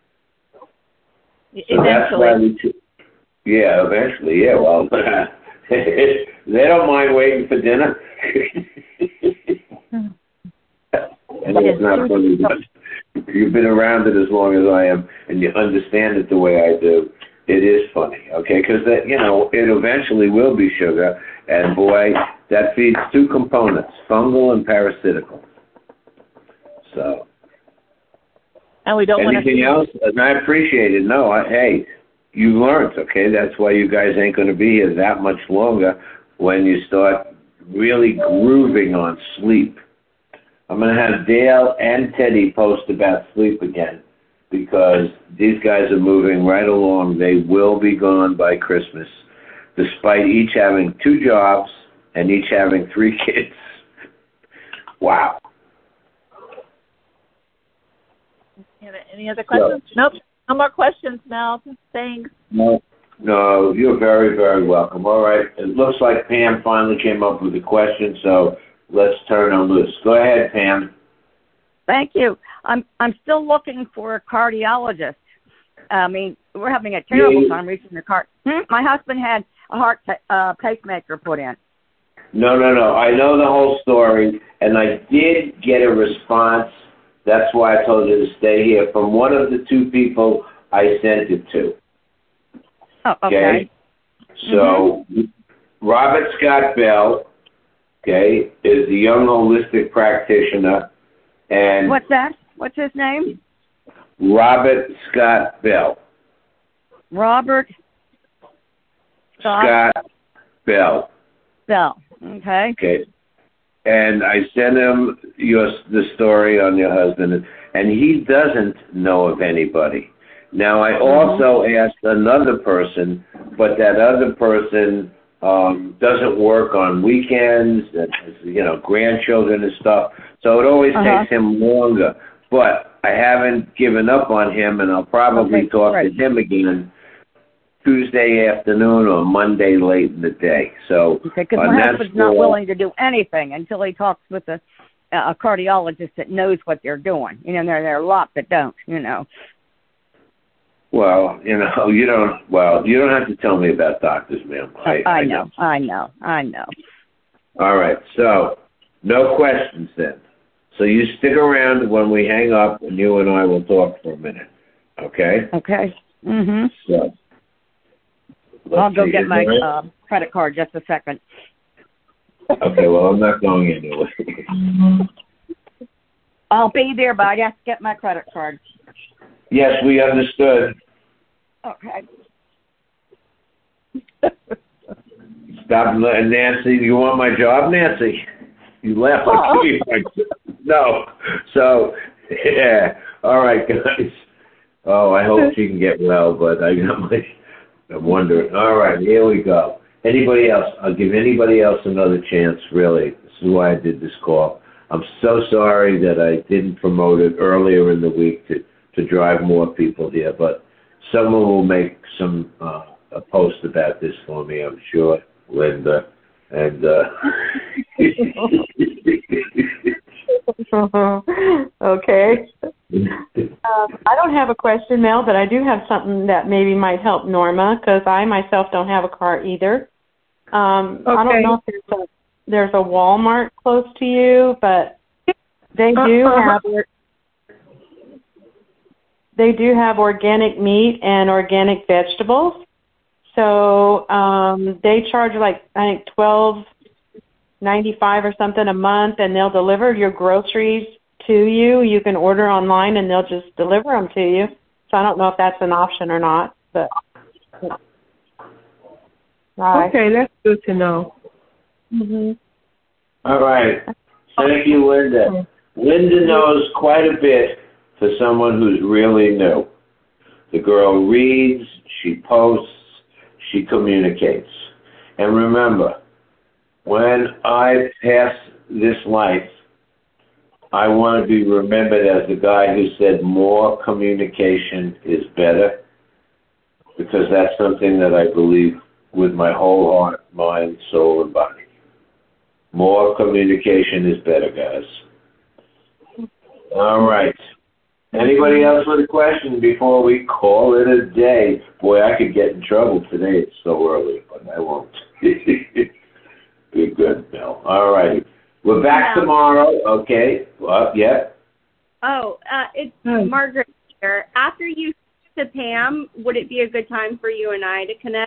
So eventually. That's why we t- yeah, eventually, yeah, well... They don't mind waiting for dinner. And it's not funny, but you've been around it as long as I am, and you understand it the way I do. It is funny, okay? Because, you know, it eventually will be sugar, and, boy, that feeds two components, fungal and parasitical. So... And we don't Anything want to... else? And I appreciate it. No, I, hey, you learned, okay? That's why you guys ain't going to be here that much longer when you start really grooving on sleep. I'm going to have Dale and Teddy post about sleep again, because these guys are moving right along. They will be gone by Christmas, despite each having two jobs and each having three kids. Wow. Any other questions? No. Nope. No more questions, Mel. Thanks. No, no, you're very, very welcome. All right. It looks like Pam finally came up with a question, so let's turn her loose. Go ahead, Pam. Thank you. I'm I'm still looking for a cardiologist. I mean, we're having a terrible Yeah. time reaching the car. Hmm? My husband had a heart uh, pacemaker put in. No, no, no. I know the whole story, and I did get a response. That's why I told you to stay here, from one of the two people I sent it to. Oh, okay. Okay? So, mm-hmm. Robert Scott Bell, okay, is the young holistic practitioner. And What's that? What's his name? Robert Scott Bell. Robert Scott, Scott Bell. Bell. Okay. Okay. and I sent him your the story on your husband, and he doesn't know of anybody. Now, I also asked another person, but that other person um, doesn't work on weekends, and has, you know, grandchildren and stuff, so it always uh-huh. takes him longer. But I haven't given up on him, and I'll probably okay, talk right. to him again Tuesday afternoon or Monday late in the day. So, because okay, my husband's not willing to do anything until he talks with a, a cardiologist that knows what they're doing. You know, there, there are a lot that don't, you know. Well, you know, you don't, well, you don't have to tell me about doctors, ma'am. I, I, I know, I know, I know. All right, so no questions then. So you stick around when we hang up, and you and I will talk for a minute, okay? Okay. Mm-hmm. So, I'll go get my uh, credit card just a second. Okay, well, I'm not going anywhere. I'll be there, but I have to get my credit card. Yes, we understood. Okay. Stop, Nancy. You want my job, Nancy? You laugh like oh. me. No. So, yeah. All right, guys. Oh, I hope she can get well, but I, I'm wondering. All right, here we go. Anybody else? I'll give anybody else another chance, really. This is why I did this call. I'm so sorry that I didn't promote it earlier in the week to to drive more people here, but someone will make some uh, a post about this for me, I'm sure, Linda. And uh, okay. Um, I don't have a question, Mel, but I do have something that maybe might help Norma, because I myself don't have a car either. Um, okay. I don't know if there's a, there's a Walmart close to you, but they do uh-huh. have they do have organic meat and organic vegetables. So um, they charge like I think twelve ninety five or something a month, and they'll deliver your groceries to you. You can order online, and they'll just deliver them to you. So I don't know if that's an option or not, but. Right. Okay, that's good to know. Mm-hmm. All right. Thank you, Linda. Linda knows quite a bit for someone who's really new. The girl reads, she posts, she communicates. And remember, when I pass this life, I want to be remembered as the guy who said more communication is better, because that's something that I believe with my whole heart, mind, soul, and body. More communication is better, guys. All right. Anybody else with a question before we call it a day? Boy, I could get in trouble today. It's so early, but I won't. Be good, Bill. All righty. We're back yeah. tomorrow, okay? Well, yeah. Oh, uh, it's hmm. Margaret here. After you to Pam, would it be a good time for you and I to connect?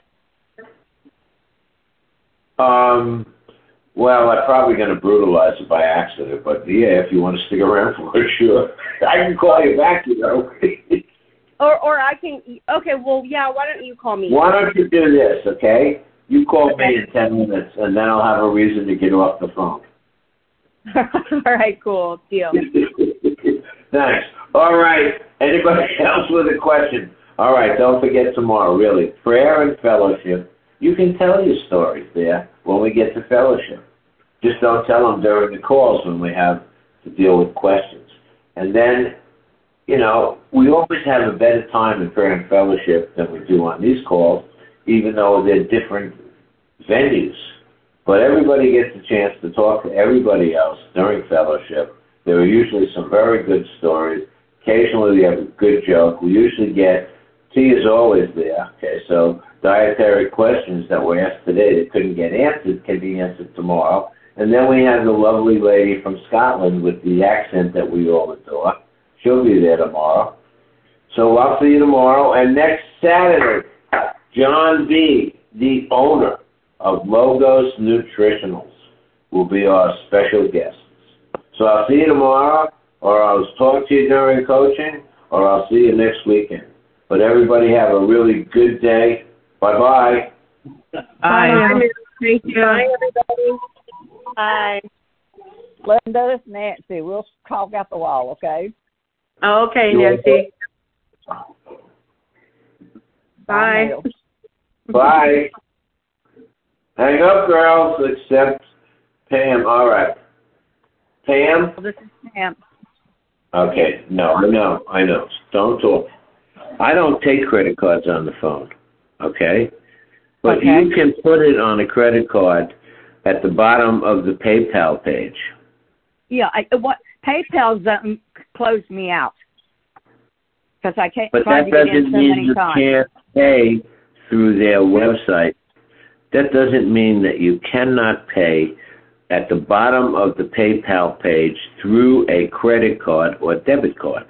Um, well, I'm probably going to brutalize it by accident, but yeah, if you want to stick around for it, sure. I can call you back, you know. or, or I can, okay, well, yeah, why don't you call me? Why don't you do this, okay? You call okay. me in ten minutes, and then I'll have a reason to get off the phone. All right, cool. Deal. Thanks. All right. Anybody else with a question? All right, don't forget tomorrow, really. Prayer and fellowship. You can tell your stories there when we get to fellowship. Just don't tell them during the calls when we have to deal with questions. And then, you know, we always have a better time in prayer and fellowship than we do on these calls, even though they're different venues. But everybody gets a chance to talk to everybody else during fellowship. There are usually some very good stories. Occasionally we have a good joke. We usually get, tea is always there. Okay, so dietary questions that were asked today that couldn't get answered can be answered tomorrow. And then we have the lovely lady from Scotland with the accent that we all adore. She'll be there tomorrow. So I'll see you tomorrow. And next Saturday, John B., the owner of Logos Nutritionals, will be our special guest. So I'll see you tomorrow, or I'll talk to you during coaching, or I'll see you next weekend. But everybody have a really good day. Bye-bye. Bye. Bye. Thank you. Bye, everybody. Bye. Linda, it's Nancy. We'll talk out the wall, okay? Okay, Nancy. Bye. Bye. Hang up, girls, except Pam. All right. Pam? This is Pam. Okay. No, I know. I know. Don't talk. I don't take credit cards on the phone, okay? But Okay. you can put it on a credit card at the bottom of the PayPal page. Yeah, I, what PayPal's um, closed me out because I can't. But tried that to get in doesn't so mean many you times. can't pay through their website. That doesn't mean that you cannot pay at the bottom of the PayPal page through a credit card or debit card.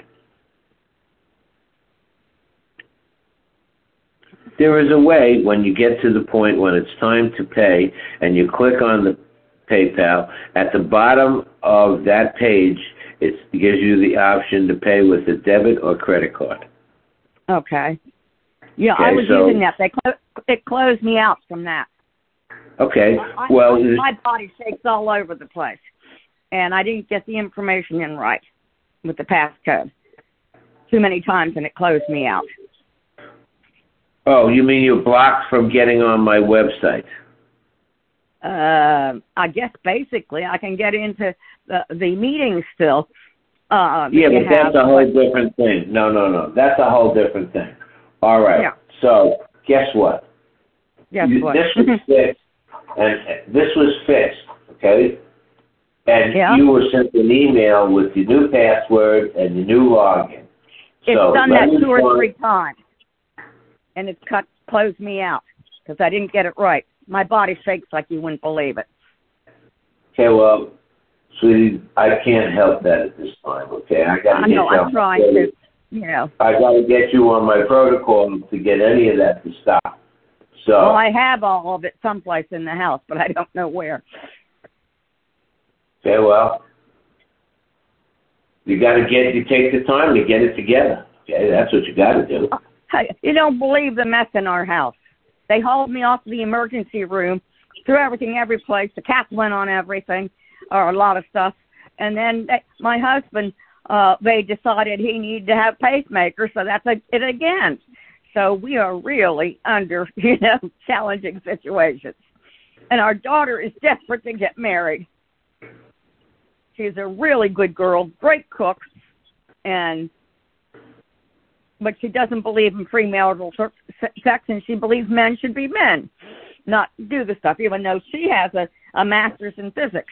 There is a way when you get to the point when it's time to pay and you click on the PayPal, at the bottom of that page, it gives you the option to pay with a debit or credit card. Okay. Yeah, Okay, I was so- using that. They clo- it closed me out from that. Okay, I, well, I, my body shakes all over the place, and I didn't get the information in right with the passcode too many times, and it closed me out. oh, you mean you're blocked from getting on my website? Uh, I guess basically I can get into the, the meeting still. Uh, Yeah, you but that's have, a whole different thing. No, no, no. That's a whole different thing. All right. Yeah. So, guess what? Guess You- what? This was fixed, and this was fixed, okay? And Yeah. you were sent an email with your new password and your new login. It's so done let that me two or find- three times, and it's cut closed me out because I didn't get it right. My body shakes like you wouldn't believe it. Okay, well, sweetie, I can't help that at this time, okay? I got I to get know you I'm on trying my- to, you know. I got to get you on my protocol to get any of that to stop. So, Well, I have all of it someplace in the house, but I don't know where. okay, well, you got to get, you take the time to get it together. Okay, that's what you got to do. Hey, you don't believe the mess in our house. They hauled me off the emergency room, threw everything every place. The cats went on everything, or a lot of stuff. And then they, my husband, uh, they decided he needed to have pacemakers, so that's a, it again. So we are really under, you know, challenging situations. And our daughter is desperate to get married. She's a really good girl, great cook, and but she doesn't believe in premarital sex, and she believes men should be men, not do the stuff, even though she has a, a master's in physics.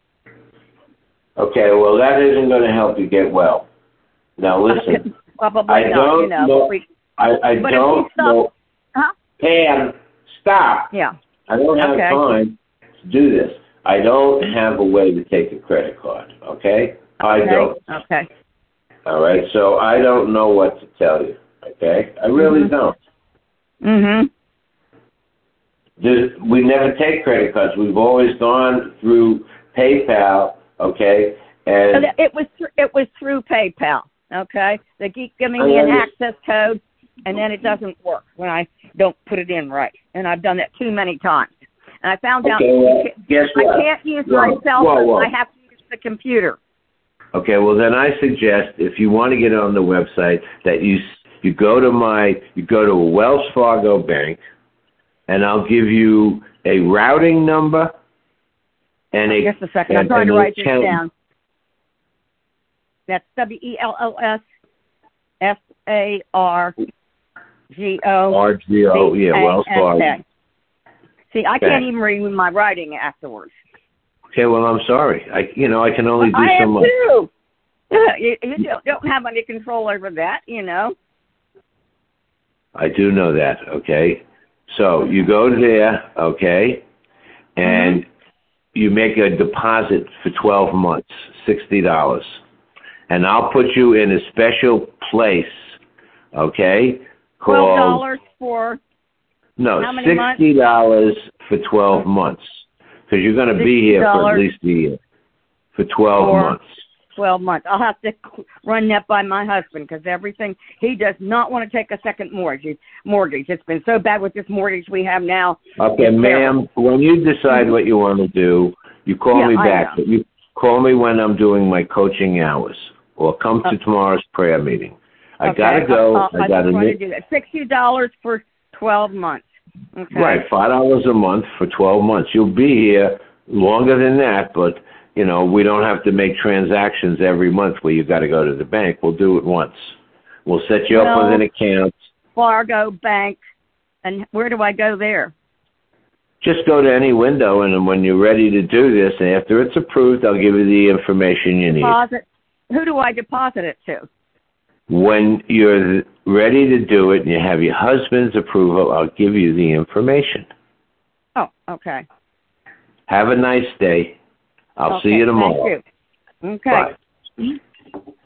Okay, well, that isn't going to help you get well. Now, listen, Probably I not, don't you know. know. But we, I, I but don't if we stop, know. huh? Pam, stop. Yeah. I don't have Okay. time to do this. I don't have a way to take a credit card, okay? I Okay. don't. Okay. All right, so I don't know what to tell you, okay? I really Mhm. don't. Mm-hmm. There's, we never take credit cards. We've always gone through PayPal, okay? And It was thr- it was through PayPal. Okay, they keep giving I me an understand. access code, and then it doesn't work when I don't put it in right. And I've done that too many times. And I found out Okay, well, guess I what? can't use Whoa, my cell whoa, phone. whoa. I have to use the computer. Okay, well then I suggest if you want to get on the website that you you go to my you go to a Wells Fargo bank, and I'll give you a routing number and a Just a second. I'm and- trying and to an write this account. down. That's W E L L S F A R G O. R G O, yeah, Wells Fargo. See, I Okay. can't even read my writing afterwards. Okay, well I'm sorry. I you know I can only do I so am much. too. You, you don't, don't have any control over that, you know. I do know that, okay? So you go there, okay, and Mm-hmm. you make a deposit for twelve months, sixty dollars. And I'll put you in a special place, okay, Twelve called, dollars for no, how many months? sixty dollars for twelve months, because you're going to be here for at sixty dollars least a year, for twelve for- months. twelve months. I'll have to run that by my husband because everything, he does not want to take a second mortgage. Mortgage. It's been so bad with this mortgage we have now. Okay, It's ma'am, when you decide what you want to do, you call Yeah, me I back. know. You Call me when I'm doing my coaching hours, or come to tomorrow's prayer meeting. I okay. gotta go. I'll, I'll, I gotta I'm going meet. to do that. Sixty dollars for twelve months. Okay. Right, five dollars a month for twelve months. You'll be here longer than that, but you know we don't have to make transactions every month where you got to go to the bank. We'll do it once. We'll set you no, up with an account. Fargo Bank, and where do I go there? Just go to any window, and when you're ready to do this, and after it's approved, I'll give you the information you need. Deposit. Who do I deposit it to? When you're ready to do it and you have your husband's approval, I'll give you the information. Oh, okay. Have a nice day. I'll okay, see you tomorrow. Thank you. Okay. Bye.